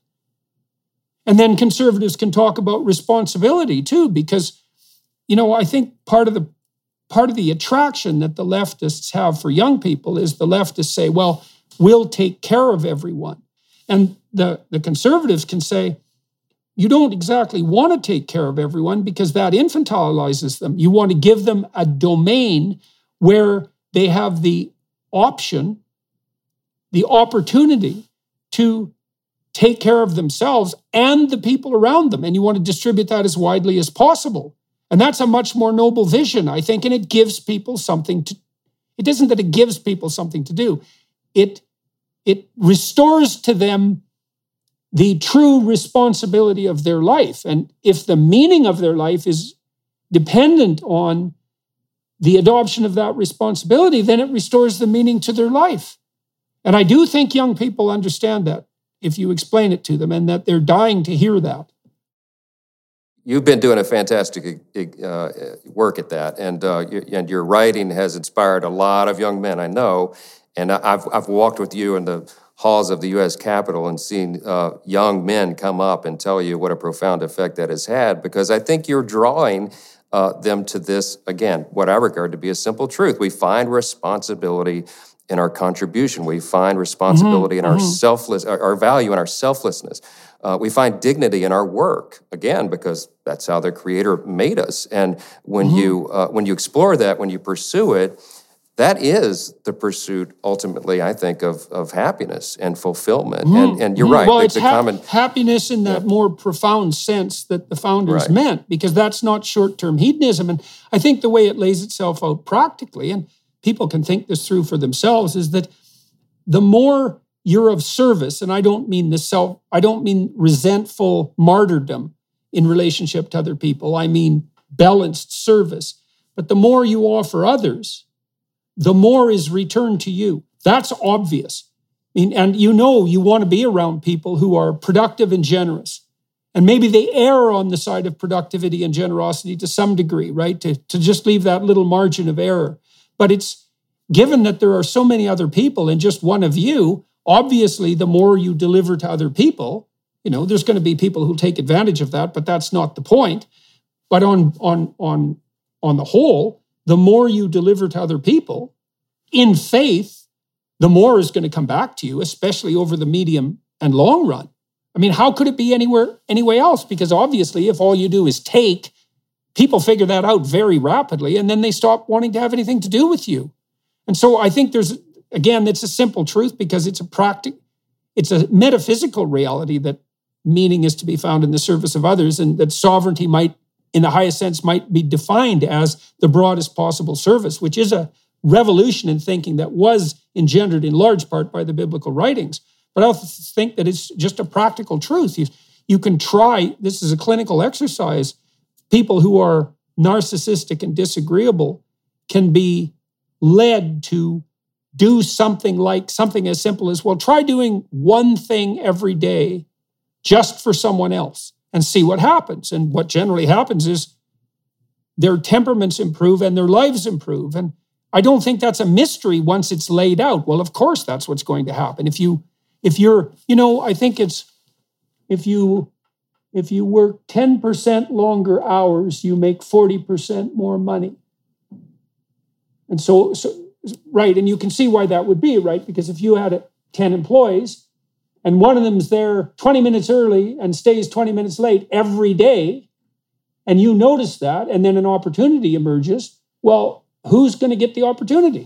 And then conservatives can talk about responsibility too, because, you know, I think part of the Part of the attraction that the leftists have for young people is the leftists say, well, we'll take care of everyone. And the, the conservatives can say, you don't exactly want to take care of everyone because that infantilizes them. You want to give them a domain where they have the option, the opportunity to take care of themselves and the people around them. And you want to distribute that as widely as possible. And that's a much more noble vision, I think, and it gives people something to, it isn't that it gives people something to do. It, it restores to them the true responsibility of their life. And if the meaning of their life is dependent on the adoption of that responsibility, then it restores the meaning to their life. And I do think young people understand that if you explain it to them, and that they're dying to hear that. you've been doing a fantastic uh, work at that, and uh, and your writing has inspired a lot of young men, I know. And I've I've walked with you in the halls of the U S Capitol and seen uh, young men come up and tell you what a profound effect that has had, because I think you're drawing uh, them to this, again, what I regard to be a simple truth. We find responsibility in our contribution. We find responsibility mm-hmm, in our mm-hmm. selfless, our, our value in our selflessness. Uh, we find dignity in our work, again, because that's how the Creator made us. And when mm-hmm. you uh, when you explore that, when you pursue it, that is the pursuit, ultimately, I think, of, of happiness and fulfillment. Mm-hmm. And, and you're mm-hmm. right. Well, the, it's the ha- common happiness in that yeah. more profound sense that the founders right. meant, because that's not short-term hedonism. And I think the way it lays itself out practically, and people can think this through for themselves, is that the more you're of service, and I don't mean the self, I don't mean resentful martyrdom in relationship to other people. I mean balanced service. But the more you offer others, the more is returned to you. That's obvious. I mean, and you know you want to be around people who are productive and generous. And maybe they err on the side of productivity and generosity to some degree, right? To, to just leave that little margin of error. But it's given that there are so many other people and just one of you, obviously the more you deliver to other people, you know, there's going to be people who take advantage of that, but that's not the point. But on, on, on, on the whole, the more you deliver to other people in faith, the more is going to come back to you, especially over the medium and long run. I mean, how could it be anywhere, anyway else? Because obviously, if all you do is take, people figure that out very rapidly, and then they stop wanting to have anything to do with you. And so I think there's, again, it's a simple truth because it's a practic, it's a metaphysical reality that meaning is to be found in the service of others, and that sovereignty might, in the highest sense, might be defined as the broadest possible service, which is a revolution in thinking that was engendered in large part by the biblical writings. But I also think that it's just a practical truth. You, you can try, this is a clinical exercise, people who are narcissistic and disagreeable can be led to do something like something as simple as, well, try doing one thing every day just for someone else and see what happens. And what generally happens is their temperaments improve and their lives improve. And I don't think that's a mystery once it's laid out. Well, of course, that's what's going to happen. If you, if you're, you know, I think it's, if you, if you work ten percent longer hours, you make forty percent more money. And so, so, right, and you can see why that would be, right? Because if you had ten employees and one of them's there twenty minutes early and stays twenty minutes late every day, and you notice that, and then an opportunity emerges, well, who's going to get the opportunity?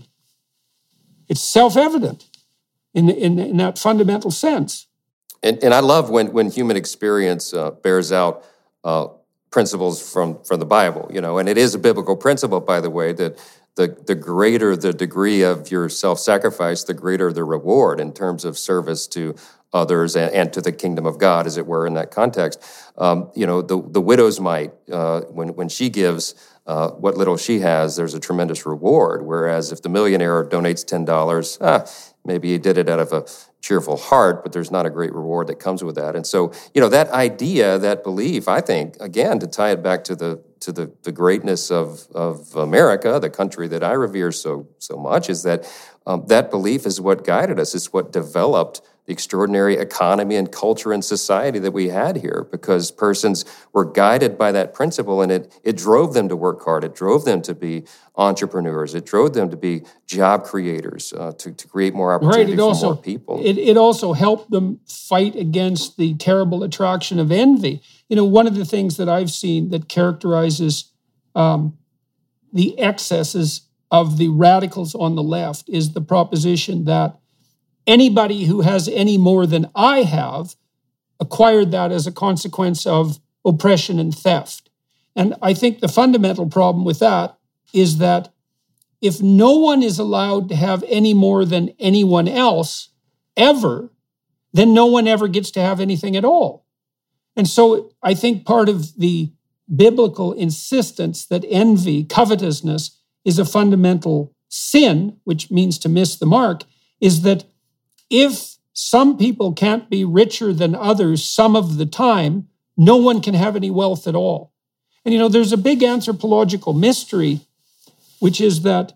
It's self-evident in, in, in that fundamental sense. And, and I love when, when human experience uh, bears out uh, principles from, from the Bible, you know, and it is a biblical principle, by the way, that the, the greater the degree of your self-sacrifice, the greater the reward in terms of service to others and, and to the kingdom of God, as it were, in that context. Um, you know, the, the widow's mite, uh, when, when she gives uh, what little she has, there's a tremendous reward. Whereas if the millionaire donates ten dollars, ah, maybe he did it out of a cheerful heart, but there's not a great reward that comes with that. And so, you know, that idea, that belief, I think, again, to tie it back to the to the, the greatness of, of America, the country that I revere so so much, is that um, that belief is what guided us. It's what developed the extraordinary economy and culture and society that we had here, because persons were guided by that principle, and it it drove them to work hard. It drove them to be entrepreneurs. It drove them to be job creators, uh, to, to create more opportunity right, for also, more people. It, it also helped them fight against the terrible attraction of envy. You know, one of the things that I've seen that characterizes um, the excesses of the radicals on the left is the proposition that anybody who has any more than I have acquired that as a consequence of oppression and theft. And I think the fundamental problem with that is that if no one is allowed to have any more than anyone else ever, then no one ever gets to have anything at all. And so I think part of the biblical insistence that envy, covetousness, is a fundamental sin, which means to miss the mark, is that if some people can't be richer than others some of the time, no one can have any wealth at all. And, you know, there's a big anthropological mystery, which is that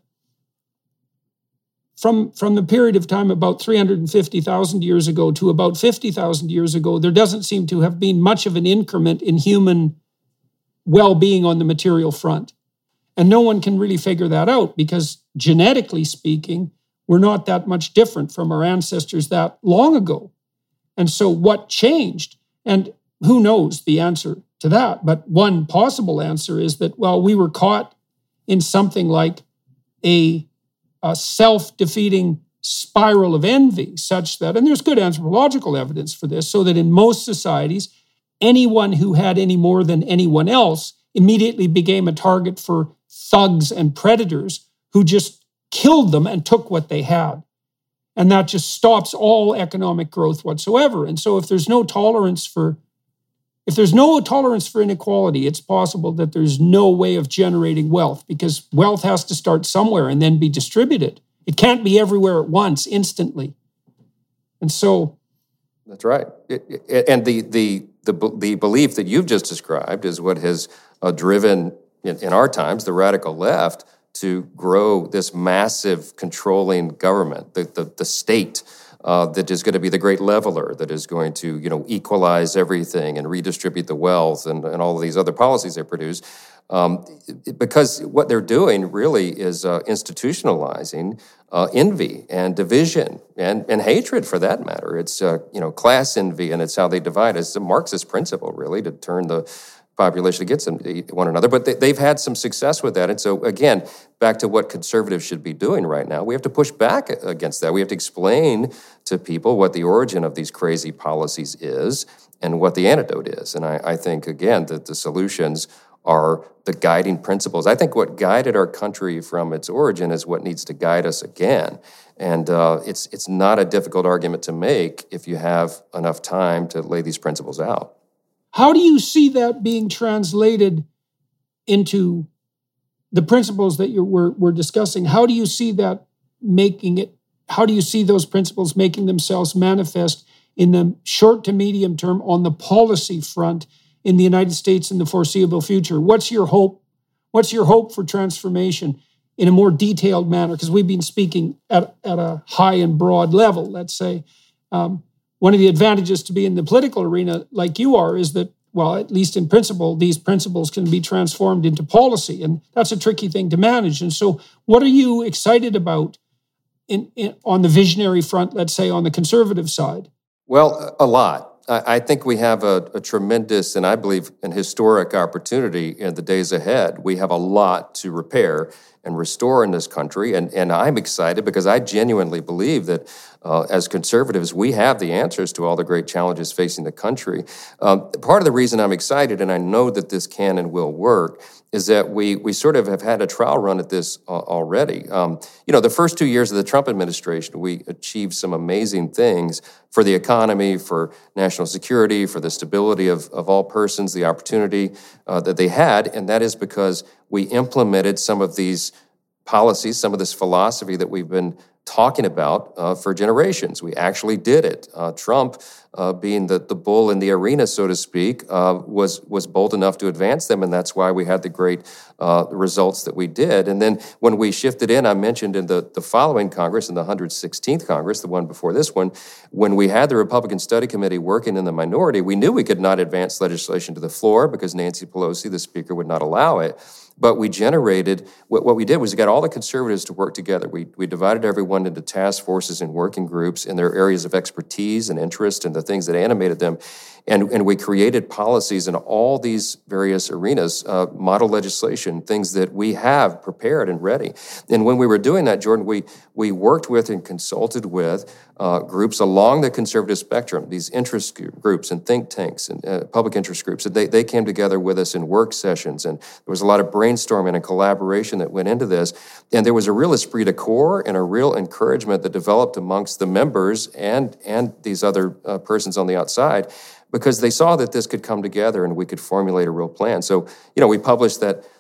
from, from the period of time about three hundred fifty thousand years ago to about fifty thousand years ago, there doesn't seem to have been much of an increment in human well-being on the material front. And no one can really figure that out because, genetically speaking, we're not that much different from our ancestors that long ago. And so what changed? And who knows the answer to that? But one possible answer is that, well, we were caught in something like a, a self-defeating spiral of envy, such that, and there's good anthropological evidence for this, so that in most societies, anyone who had any more than anyone else immediately became a target for thugs and predators who just killed them and took what they had. And that just stops all economic growth whatsoever. And so if there's no tolerance for if there's no tolerance for inequality, it's possible that there's no way of generating wealth, because wealth has to start somewhere and then be distributed. It can't be everywhere at once, instantly. And so that's right. It, it, and the the the the belief that you've just described is what has uh, driven in, in our times the radical left to grow this massive controlling government, the the, the state uh, that is going to be the great leveler, that is going to you know equalize everything and redistribute the wealth and, and all of these other policies they produce. Um, because what they're doing really is uh, institutionalizing uh, envy and division and, and hatred, for that matter. It's uh, you know class envy, and it's how they divide. It's a Marxist principle, really, to turn the population against one another. But they, they've had some success with that. And so, again, back to what conservatives should be doing right now, we have to push back against that. We have to explain to people what the origin of these crazy policies is and what the antidote is. And I, I think, again, that the solutions are the guiding principles. I think what guided our country from its origin is what needs to guide us again. And uh, it's it's not a difficult argument to make if you have enough time to lay these principles out. How do you see that being translated into the principles that you we're, we're discussing? How do you see that making it, how do you see those principles making themselves manifest in the short to medium term on the policy front in the United States in the foreseeable future? What's your hope? What's your hope for transformation in a more detailed manner? Because we've been speaking at, at a high and broad level, let's say. Um, one of the advantages to be in the political arena like you are is that, well, at least in principle, these principles can be transformed into policy. And that's a tricky thing to manage. And so what are you excited about in, in on the visionary front, let's say, on the conservative side? Well, a lot. I think we have a, a tremendous, and I believe an historic opportunity in the days ahead. We have a lot to repair and restore in this country, and, and I'm excited because I genuinely believe that uh, as conservatives, we have the answers to all the great challenges facing the country. Um, part of the reason I'm excited, and I know that this can and will work, is that we we sort of have had a trial run at this uh, already. Um, you know, the first two years of the Trump administration, we achieved some amazing things for the economy, for national security, for the stability of, of all persons, the opportunity uh, that they had, and that is because we implemented some of these policies, some of this philosophy that we've been talking about uh, for generations. We actually did it. Uh, Trump, uh, being the, the bull in the arena, so to speak, uh, was was bold enough to advance them, and that's why we had the great uh, results that we did. And then when we shifted in, I mentioned in the, the following Congress, in the one hundred sixteenth Congress, the one before this one, when we had the Republican Study Committee working in the minority, we knew we could not advance legislation to the floor because Nancy Pelosi, the Speaker, would not allow it. But we generated, what, what we did was we got all the conservatives to work together. We we divided everyone into task forces and working groups in their areas of expertise and interest and the things that animated them. And, and we created policies in all these various arenas, uh, model legislation, things that we have prepared and ready. And when we were doing that, Jordan, we we worked with and consulted with uh, groups along the conservative spectrum, these interest groups and think tanks and uh, public interest groups. And they, they came together with us in work sessions, and there was a lot of brainstorming and collaboration that went into this. And there was a real esprit de corps and a real encouragement that developed amongst the members and, and these other uh, persons on the outside, because they saw that this could come together and we could formulate a real plan. So, you know, we published that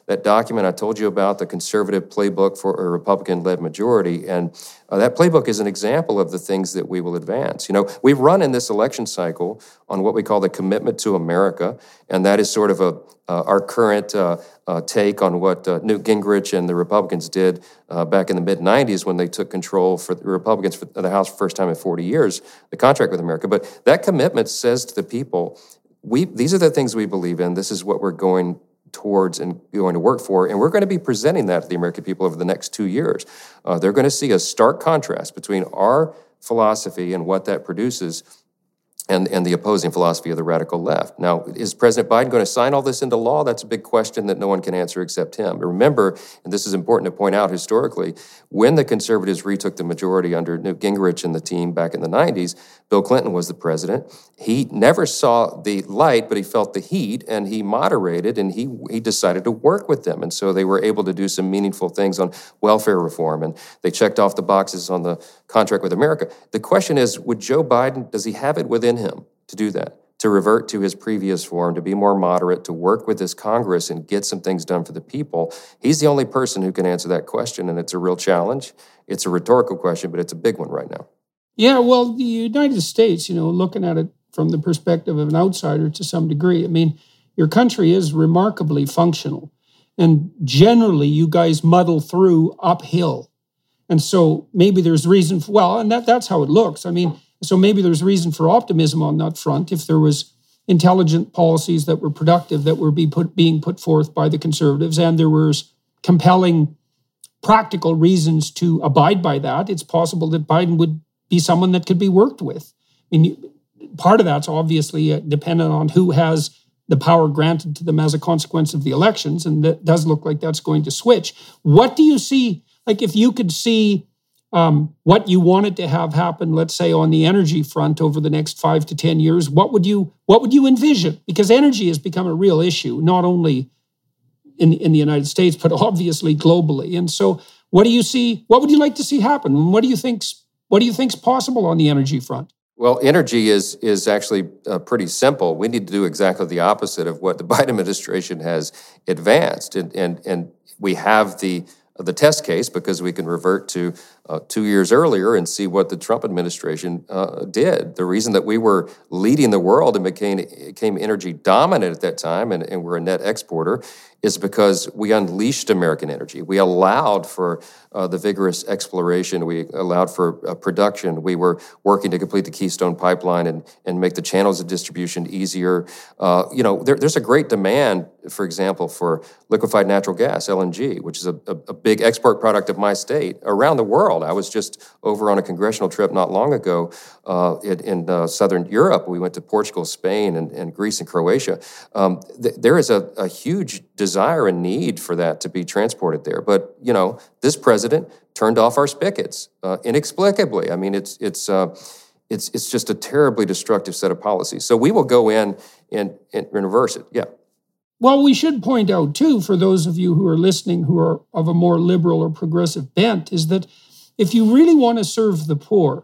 that document I told you about, the conservative playbook for a Republican-led majority. And uh, that playbook is an example of the things that we will advance. You know, we've run in this election cycle on what we call the Commitment to America, and that is sort of a uh, our current uh, uh, take on what uh, Newt Gingrich and the Republicans did uh, back in the mid nineties when they took control for the Republicans for the House for the first time in forty years, the Contract with America. But that commitment says to the people, we these are the things we believe in. This is what we're going towards and going to work for, and we're going to be presenting that to the American people over the next two years. Uh, they're going to see a stark contrast between our philosophy and what that produces and, and the opposing philosophy of the radical left. Now, is President Biden going to sign all this into law? That's a big question that no one can answer except him. But remember, and this is important to point out historically, when the conservatives retook the majority under Newt Gingrich and the team back in the nineties, Bill Clinton was the president. He never saw the light, but he felt the heat, and he moderated, and he he decided to work with them. And so they were able to do some meaningful things on welfare reform, and they checked off the boxes on the Contract with America. The question is, would Joe Biden, does he have it within him to do that, to revert to his previous form, to be more moderate, to work with this Congress and get some things done for the people? He's the only person who can answer that question, and it's a real challenge. It's a rhetorical question, but it's a big one right now. Yeah, well, the United States, you know, looking at it from the perspective of an outsider to some degree, I mean, your country is remarkably functional. And generally, you guys muddle through uphill. And so maybe there's reason for, well, and that, that's how it looks. I mean, so maybe there's reason for optimism on that front if there was intelligent policies that were productive that were be put, being put forth by the conservatives, and there was compelling practical reasons to abide by that. It's possible that Biden would be someone that could be worked with. I mean, part of that's obviously dependent on who has the power granted to them as a consequence of the elections, and that does look like that's going to switch. What do you see, like if you could see um, what you wanted to have happen, let's say on the energy front over the next five to ten years, what would you what would you envision? Because energy has become a real issue, not only in, in the United States, but obviously globally. And so what do you see, what would you like to see happen? And what do you think's What do you think's possible on the energy front? Well, energy is is actually uh, pretty simple. We need to do exactly the opposite of what the Biden administration has advanced, and and and we have the the test case because we can revert to uh, two years earlier and see what the Trump administration uh, did. The reason that we were leading the world and became became energy dominant at that time, and, and we're a net exporter, is because we unleashed American energy. We allowed for uh, the vigorous exploration. We allowed for uh, production. We were working to complete the Keystone Pipeline and, and make the channels of distribution easier. Uh, you know, there, there's a great demand, for example, for liquefied natural gas, L N G, which is a, a, a big export product of my state around the world. I was just over on a congressional trip not long ago uh, in, in uh, Southern Europe. We went to Portugal, Spain, and, and Greece and Croatia. Um, th- there is a, a huge desire and need for that to be transported there. But, you know, this president turned off our spigots uh, inexplicably. I mean, it's it's uh, it's it's just a terribly destructive set of policies. So we will go in and, and reverse it. Yeah. Well, we should point out, too, for those of you who are listening who are of a more liberal or progressive bent, is that if you really want to serve the poor,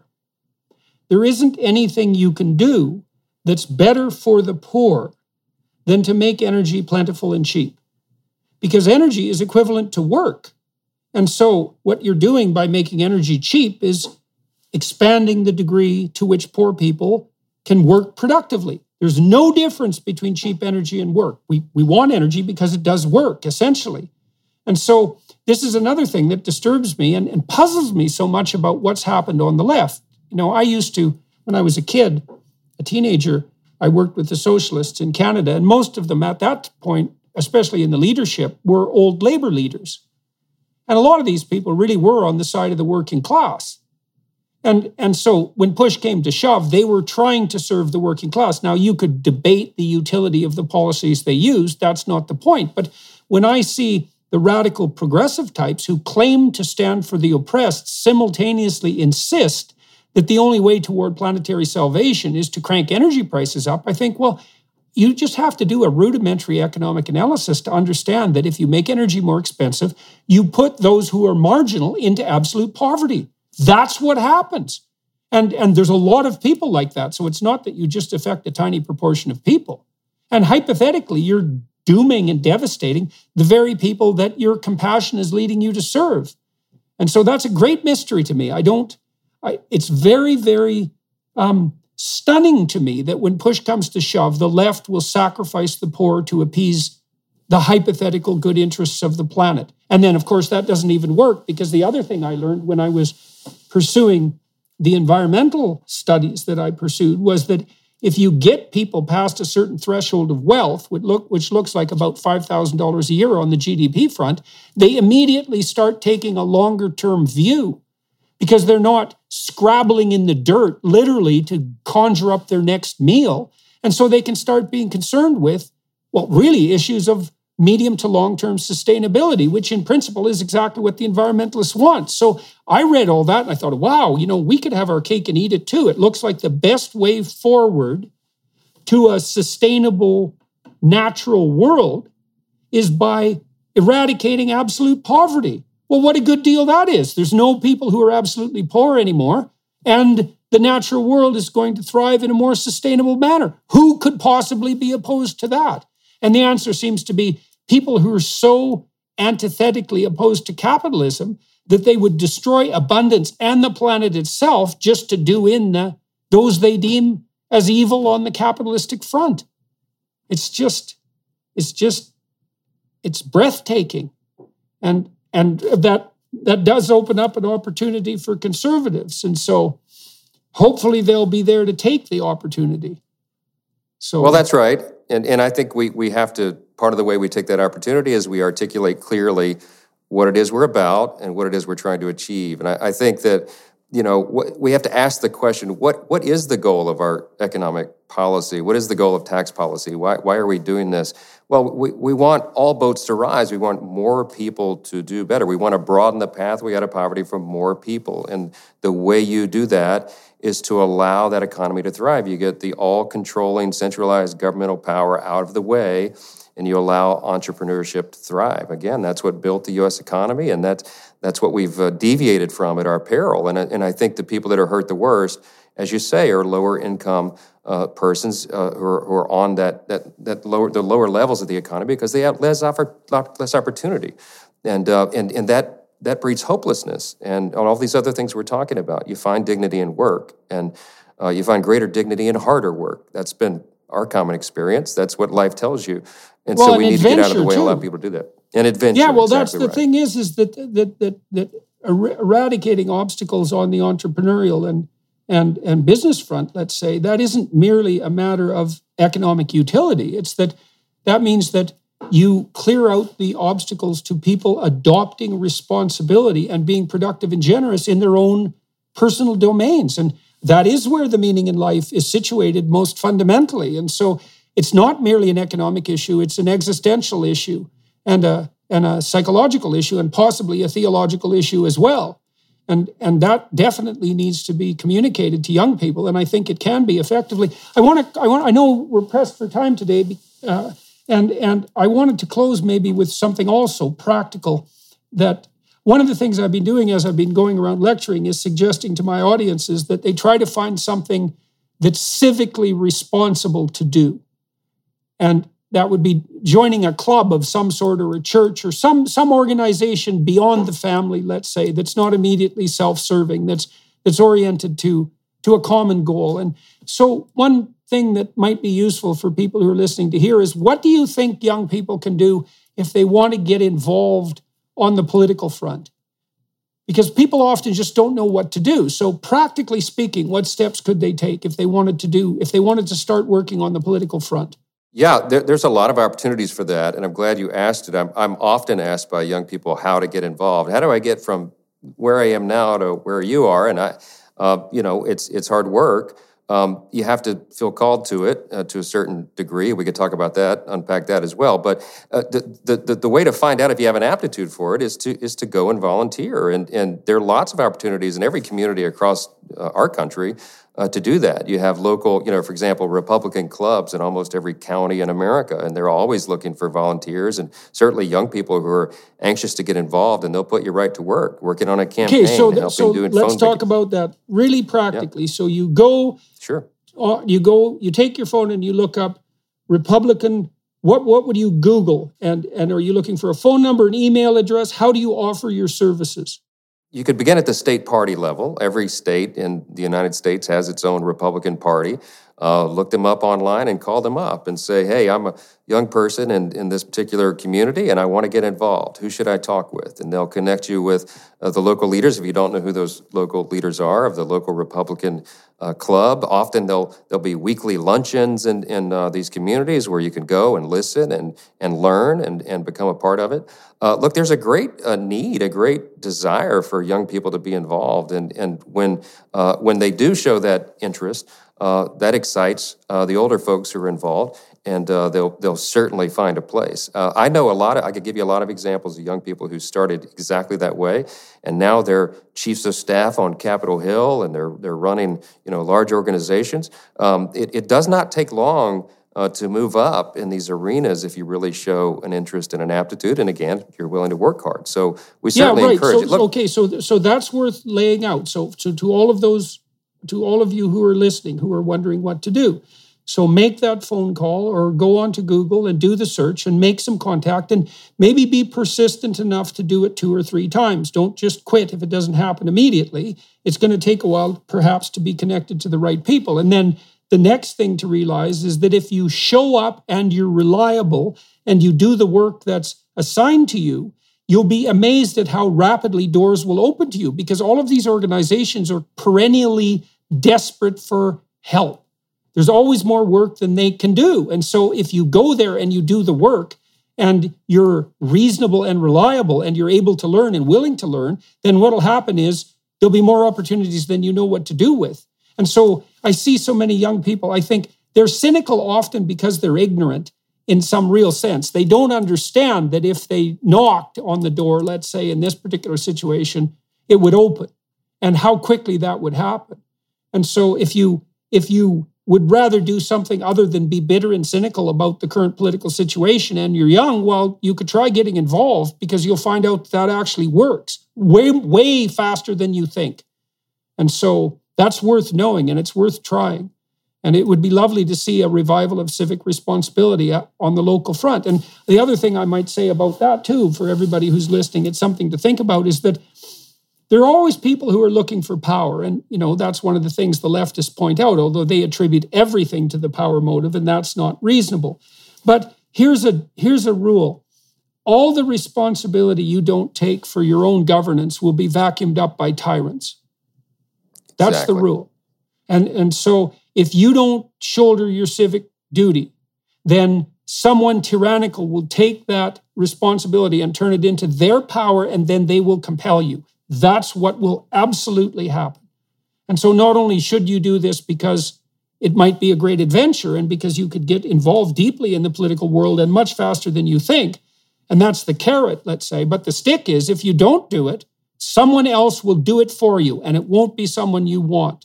there isn't anything you can do that's better for the poor than to make energy plentiful and cheap. Because energy is equivalent to work. And so what you're doing by making energy cheap is expanding the degree to which poor people can work productively. There's no difference between cheap energy and work. We, we want energy because it does work, essentially. And so this is another thing that disturbs me and, and puzzles me so much about what's happened on the left. You know, I used to, when I was a kid, a teenager, I worked with the socialists in Canada, and most of them at that point, especially in the leadership, were old labor leaders. And a lot of these people really were on the side of the working class. And, and so when push came to shove, they were trying to serve the working class. Now, you could debate the utility of the policies they used. That's not the point. But when I see the radical progressive types who claim to stand for the oppressed simultaneously insist that the only way toward planetary salvation is to crank energy prices up, I think, well, you just have to do a rudimentary economic analysis to understand that if you make energy more expensive, you put those who are marginal into absolute poverty. That's what happens. And, and there's a lot of people like that. So it's not that you just affect a tiny proportion of people. And hypothetically, you're dooming and devastating the very people that your compassion is leading you to serve. And so that's a great mystery to me. I don't, I, it's very, very um, stunning to me that when push comes to shove, the left will sacrifice the poor to appease the hypothetical good interests of the planet. And then, of course, that doesn't even work, because the other thing I learned when I was pursuing the environmental studies that I pursued was that if you get people past a certain threshold of wealth, which, look, which looks like about five thousand dollars a year on the G D P front, they immediately start taking a longer-term view, because they're not scrabbling in the dirt, literally, to conjure up their next meal. And so they can start being concerned with, well, really issues of medium to long-term sustainability, which in principle is exactly what the environmentalists want. So I read all that and I thought, wow, you know, we could have our cake and eat it too. It looks like the best way forward to a sustainable, natural world is by eradicating absolute poverty. Well, what a good deal that is. There's no people who are absolutely poor anymore, and the natural world is going to thrive in a more sustainable manner. Who could possibly be opposed to that? And the answer seems to be people who are so antithetically opposed to capitalism that they would destroy abundance and the planet itself just to do in the, those they deem as evil on the capitalistic front. It's just, it's just, it's breathtaking. And and that that does open up an opportunity for conservatives. And so hopefully they'll be there to take the opportunity. So Well, that's right. And and I think we we have to, part of the way we take that opportunity is we articulate clearly what it is we're about and what it is we're trying to achieve. And I, I think that, you know, what, we have to ask the question, what what is the goal of our economic policy? What is the goal of tax policy? Why why are we doing this? Well, we, we want all boats to rise. We want more people to do better. We want to broaden the pathway out of poverty for more people. And the way you do that is to allow that economy to thrive. You get the all-controlling, centralized governmental power out of the way, and you allow entrepreneurship to thrive. Again, that's what built the U S economy, and that's, that's what we've uh, deviated from at our peril. And, and I think the people that are hurt the worst, as you say, are lower-income uh, persons uh, who, are, who are on that that that lower the lower levels of the economy because they have less offer, less opportunity, and uh, and and that that breeds hopelessness and all these other things we're talking about. You find dignity in work, and uh, you find greater dignity in harder work. That's been our common experience. That's what life tells you, and well, so we and need to get out of the way too. and allow people to do that. And adventure. Yeah, well, exactly that's the right. thing is, is that that that that er- eradicating obstacles on the entrepreneurial and and and business front, let's say, that isn't merely a matter of economic utility. It's that that means that you clear out the obstacles to people adopting responsibility and being productive and generous in their own personal domains. And that is where the meaning in life is situated most fundamentally. And so it's not merely an economic issue, it's an existential issue and a, and a psychological issue and possibly a theological issue as well. And, and that definitely needs to be communicated to young people, and I think it can be effectively. I want to. I want. I know we're pressed for time today, uh, and and I wanted to close maybe with something also practical. That one of the things I've been doing as I've been going around lecturing is suggesting to my audiences that they try to find something that's civically responsible to do, and that would be joining a club of some sort or a church or some, some organization beyond the family, let's say, that's not immediately self-serving, that's that's oriented to, to a common goal. And so one thing that might be useful for people who are listening to hear is, what do you think young people can do if they want to get involved on the political front? Because people often just don't know what to do. So practically speaking, what steps could they take if they wanted to do, if they wanted to start working on the political front? Yeah, there, there's a lot of opportunities for that, and I'm glad you asked it. I'm, I'm often asked by young people how to get involved. How do I get from where I am now to where you are? And I, uh, you know, it's it's hard work. Um, you have to feel called to it uh, to a certain degree. We could talk about that, unpack that as well. But uh, the, the the way to find out if you have an aptitude for it is to is to go and volunteer. And and there are lots of opportunities in every community across uh, our country uh, to do that. You have local, you know, for example, Republican clubs in almost every county in America, and they're always looking for volunteers and certainly young people who are anxious to get involved, and they'll put you right to work, working on a campaign, okay, so, helping so doing let's phone talk videos. about that really practically. Yeah. So you go, Sure. uh, you go, you take your phone and you look up Republican what, what would you Google? And, and are you looking for a phone number, an email address? How do you offer your services? You could begin at the state party level. Every state in the United States has its own Republican Party. Uh, look them up online and call them up and say, hey, I'm a young person in, in this particular community and I want to get involved. Who should I talk with? And they'll connect you with uh, the local leaders. If you don't know who those local leaders are, of the local Republican uh, club, often there'll, there'll be weekly luncheons in, in uh, these communities where you can go and listen and, and learn and, and become a part of it. Uh, look, there's a great uh, need, a great desire for young people to be involved. And, and when, uh, when they do show that interest, Uh, that excites uh, the older folks who are involved, and uh, they'll they'll certainly find a place. Uh, I know a lot of, I could give you a lot of examples of young people who started exactly that way, and now they're chiefs of staff on Capitol Hill, and they're they're running you know large organizations. Um, it, it does not take long uh, to move up in these arenas if you really show an interest and an aptitude, and again, you're willing to work hard. So we certainly yeah, right. encourage so, it. Look, okay, so so that's worth laying out. So so to all of those. To all of you who are listening, who are wondering what to do. So make that phone call or go on to Google and do the search and make some contact and maybe be persistent enough to do it two or three times. Don't just quit if it doesn't happen immediately. It's going to take a while perhaps to be connected to the right people. And then the next thing to realize is that if you show up and you're reliable and you do the work that's assigned to you, you'll be amazed at how rapidly doors will open to you because all of these organizations are perennially desperate for help. There's always more work than they can do. And so if you go there and you do the work and you're reasonable and reliable and you're able to learn and willing to learn, then what'll happen is there'll be more opportunities than you know what to do with. And so I see so many young people, I think they're cynical often because they're ignorant in some real sense. They don't understand that if they knocked on the door, let's say in this particular situation, it would open and how quickly that would happen. And so if you if you would rather do something other than be bitter and cynical about the current political situation and you're young, well, you could try getting involved because you'll find out that actually works way, way faster than you think. And so that's worth knowing and it's worth trying. And it would be lovely to see a revival of civic responsibility on the local front. And the other thing I might say about that too, for everybody who's listening, it's something to think about, is that there are always people who are looking for power. And, you know, that's one of the things the leftists point out, although they attribute everything to the power motive, and that's not reasonable. But here's a, here's a rule. All the responsibility you don't take for your own governance will be vacuumed up by tyrants. That's exactly. the rule. And, and so if you don't shoulder your civic duty, then someone tyrannical will take that responsibility and turn it into their power, and then they will compel you. That's what will absolutely happen. And so not only should you do this because it might be a great adventure and because you could get involved deeply in the political world and much faster than you think, and that's the carrot, let's say, but the stick is if you don't do it, someone else will do it for you, and it won't be someone you want.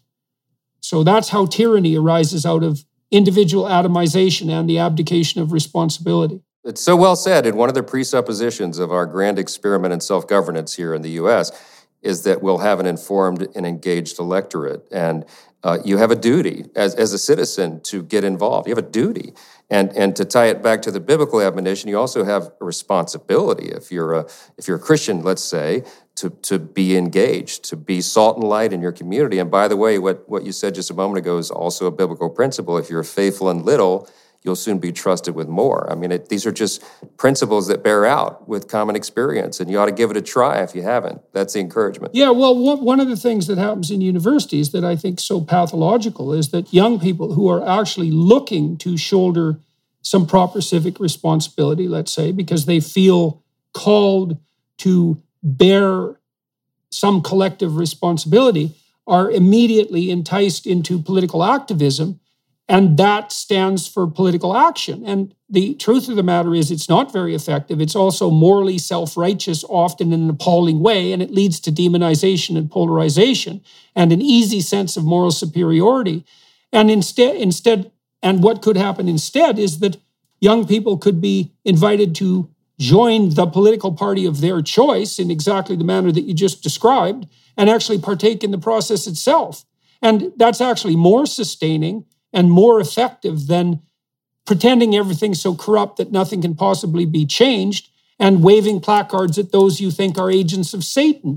So that's how tyranny arises out of individual atomization and the abdication of responsibility. It's so well said, and one of the presuppositions of our grand experiment in self-governance here in the U S is that we'll have an informed and engaged electorate. And uh, you have a duty as, as a citizen to get involved. You have a duty. And, and to tie it back to the biblical admonition, you also have a responsibility. If you're a, if you're a Christian, let's say, to, to be engaged, to be salt and light in your community. And by the way, what, what you said just a moment ago is also a biblical principle. If you're faithful in little, you'll soon be trusted with more. I mean, it, these are just principles that bear out with common experience, and you ought to give it a try if you haven't. That's the encouragement. Yeah, well, one of the things that happens in universities that I think is so pathological is that young people who are actually looking to shoulder some proper civic responsibility, let's say, because they feel called to bear some collective responsibility, are immediately enticed into political activism. And that stands for political action. And the truth of the matter is it's not very effective. It's also morally self-righteous, often in an appalling way, and it leads to demonization and polarization and an easy sense of moral superiority. And instead, instead, and what could happen instead is that young people could be invited to join the political party of their choice in exactly the manner that you just described and actually partake in the process itself. And that's actually more sustaining and more effective than pretending everything's so corrupt that nothing can possibly be changed, and waving placards at those you think are agents of Satan.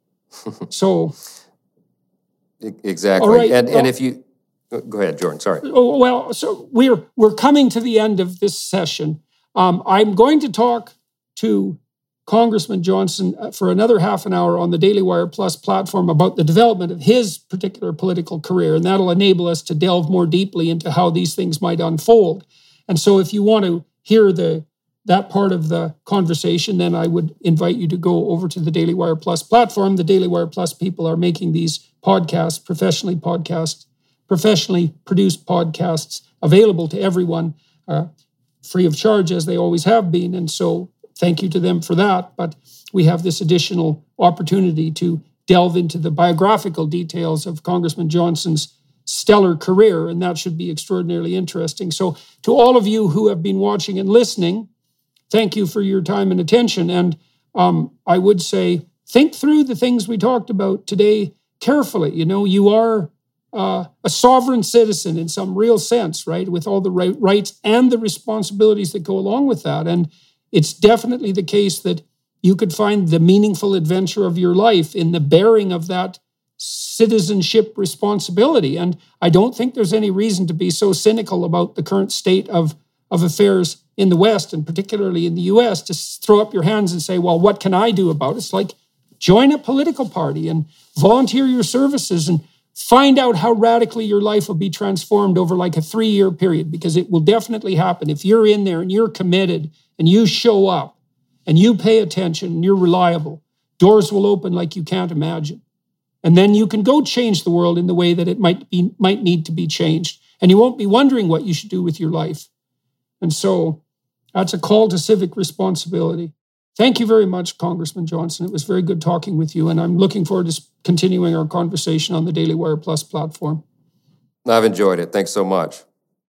So, exactly. All right, and, well, and if you go ahead, Jordan. Sorry. Oh, well, so we're we're coming to the end of this session. Um, I'm going to talk to Congressman Johnson for another half an hour on the Daily Wire Plus platform about the development of his particular political career, and that'll enable us to delve more deeply into how these things might unfold. And so if you want to hear the that part of the conversation, then I would invite you to go over to the Daily Wire Plus platform. The Daily Wire Plus people are making these podcasts, professionally podcasts, professionally produced podcasts available to everyone, uh, free of charge, as they always have been. And so thank you to them for that. But we have this additional opportunity to delve into the biographical details of Congressman Johnson's stellar career, and that should be extraordinarily interesting. So to all of you who have been watching and listening, thank you for your time and attention. And um, I would say, think through the things we talked about today carefully. You know, you are uh, a sovereign citizen in some real sense, right? With all the right, rights and the responsibilities that go along with that. And it's definitely the case that you could find the meaningful adventure of your life in the bearing of that citizenship responsibility. And I don't think there's any reason to be so cynical about the current state of, of affairs in the West, and particularly in the U S, to throw up your hands and say, well, what can I do about it? It's like, join a political party and volunteer your services and find out how radically your life will be transformed over like a three-year period, because it will definitely happen. If you're in there and you're committed and you show up and you pay attention and you're reliable, doors will open like you can't imagine. And then you can go change the world in the way that it might be might need to be changed. And you won't be wondering what you should do with your life. And so that's a call to civic responsibility. Thank you very much, Congressman Johnson. It was very good talking with you, and I'm looking forward to continuing our conversation on the Daily Wire Plus platform. I've enjoyed it. Thanks so much.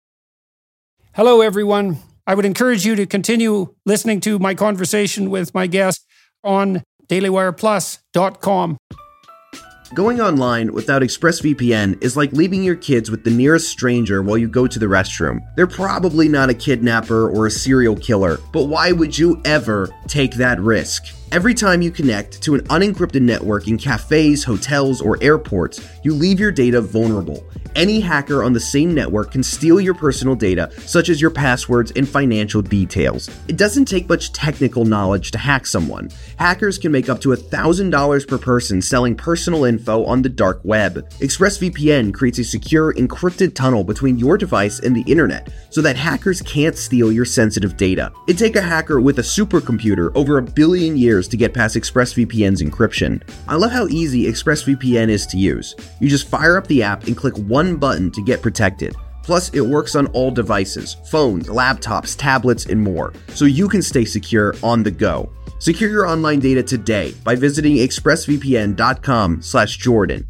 Hello, everyone. I would encourage you to continue listening to my conversation with my guest on daily wire plus dot com. Going online without ExpressVPN is like leaving your kids with the nearest stranger while you go to the restroom. They're probably not a kidnapper or a serial killer, but why would you ever take that risk? Every time you connect to an unencrypted network in cafes, hotels, or airports, you leave your data vulnerable. Any hacker on the same network can steal your personal data, such as your passwords and financial details. It doesn't take much technical knowledge to hack someone. Hackers can make up to one thousand dollars per person selling personal info on the dark web. ExpressVPN creates a secure, encrypted tunnel between your device and the internet, so that hackers can't steal your sensitive data. It'd take a hacker with a supercomputer over a billion years to get past ExpressVPN's encryption. I love how easy ExpressVPN is to use. You just fire up the app and click one button to get protected. Plus, it works on all devices, phones, laptops, tablets, and more, so you can stay secure on the go. Secure your online data today by visiting expressvpn.com slash Jordan,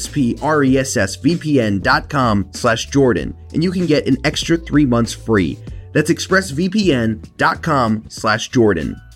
expressvpn.com slash Jordan, and you can get an extra three months free. That's expressvpn.com slash Jordan.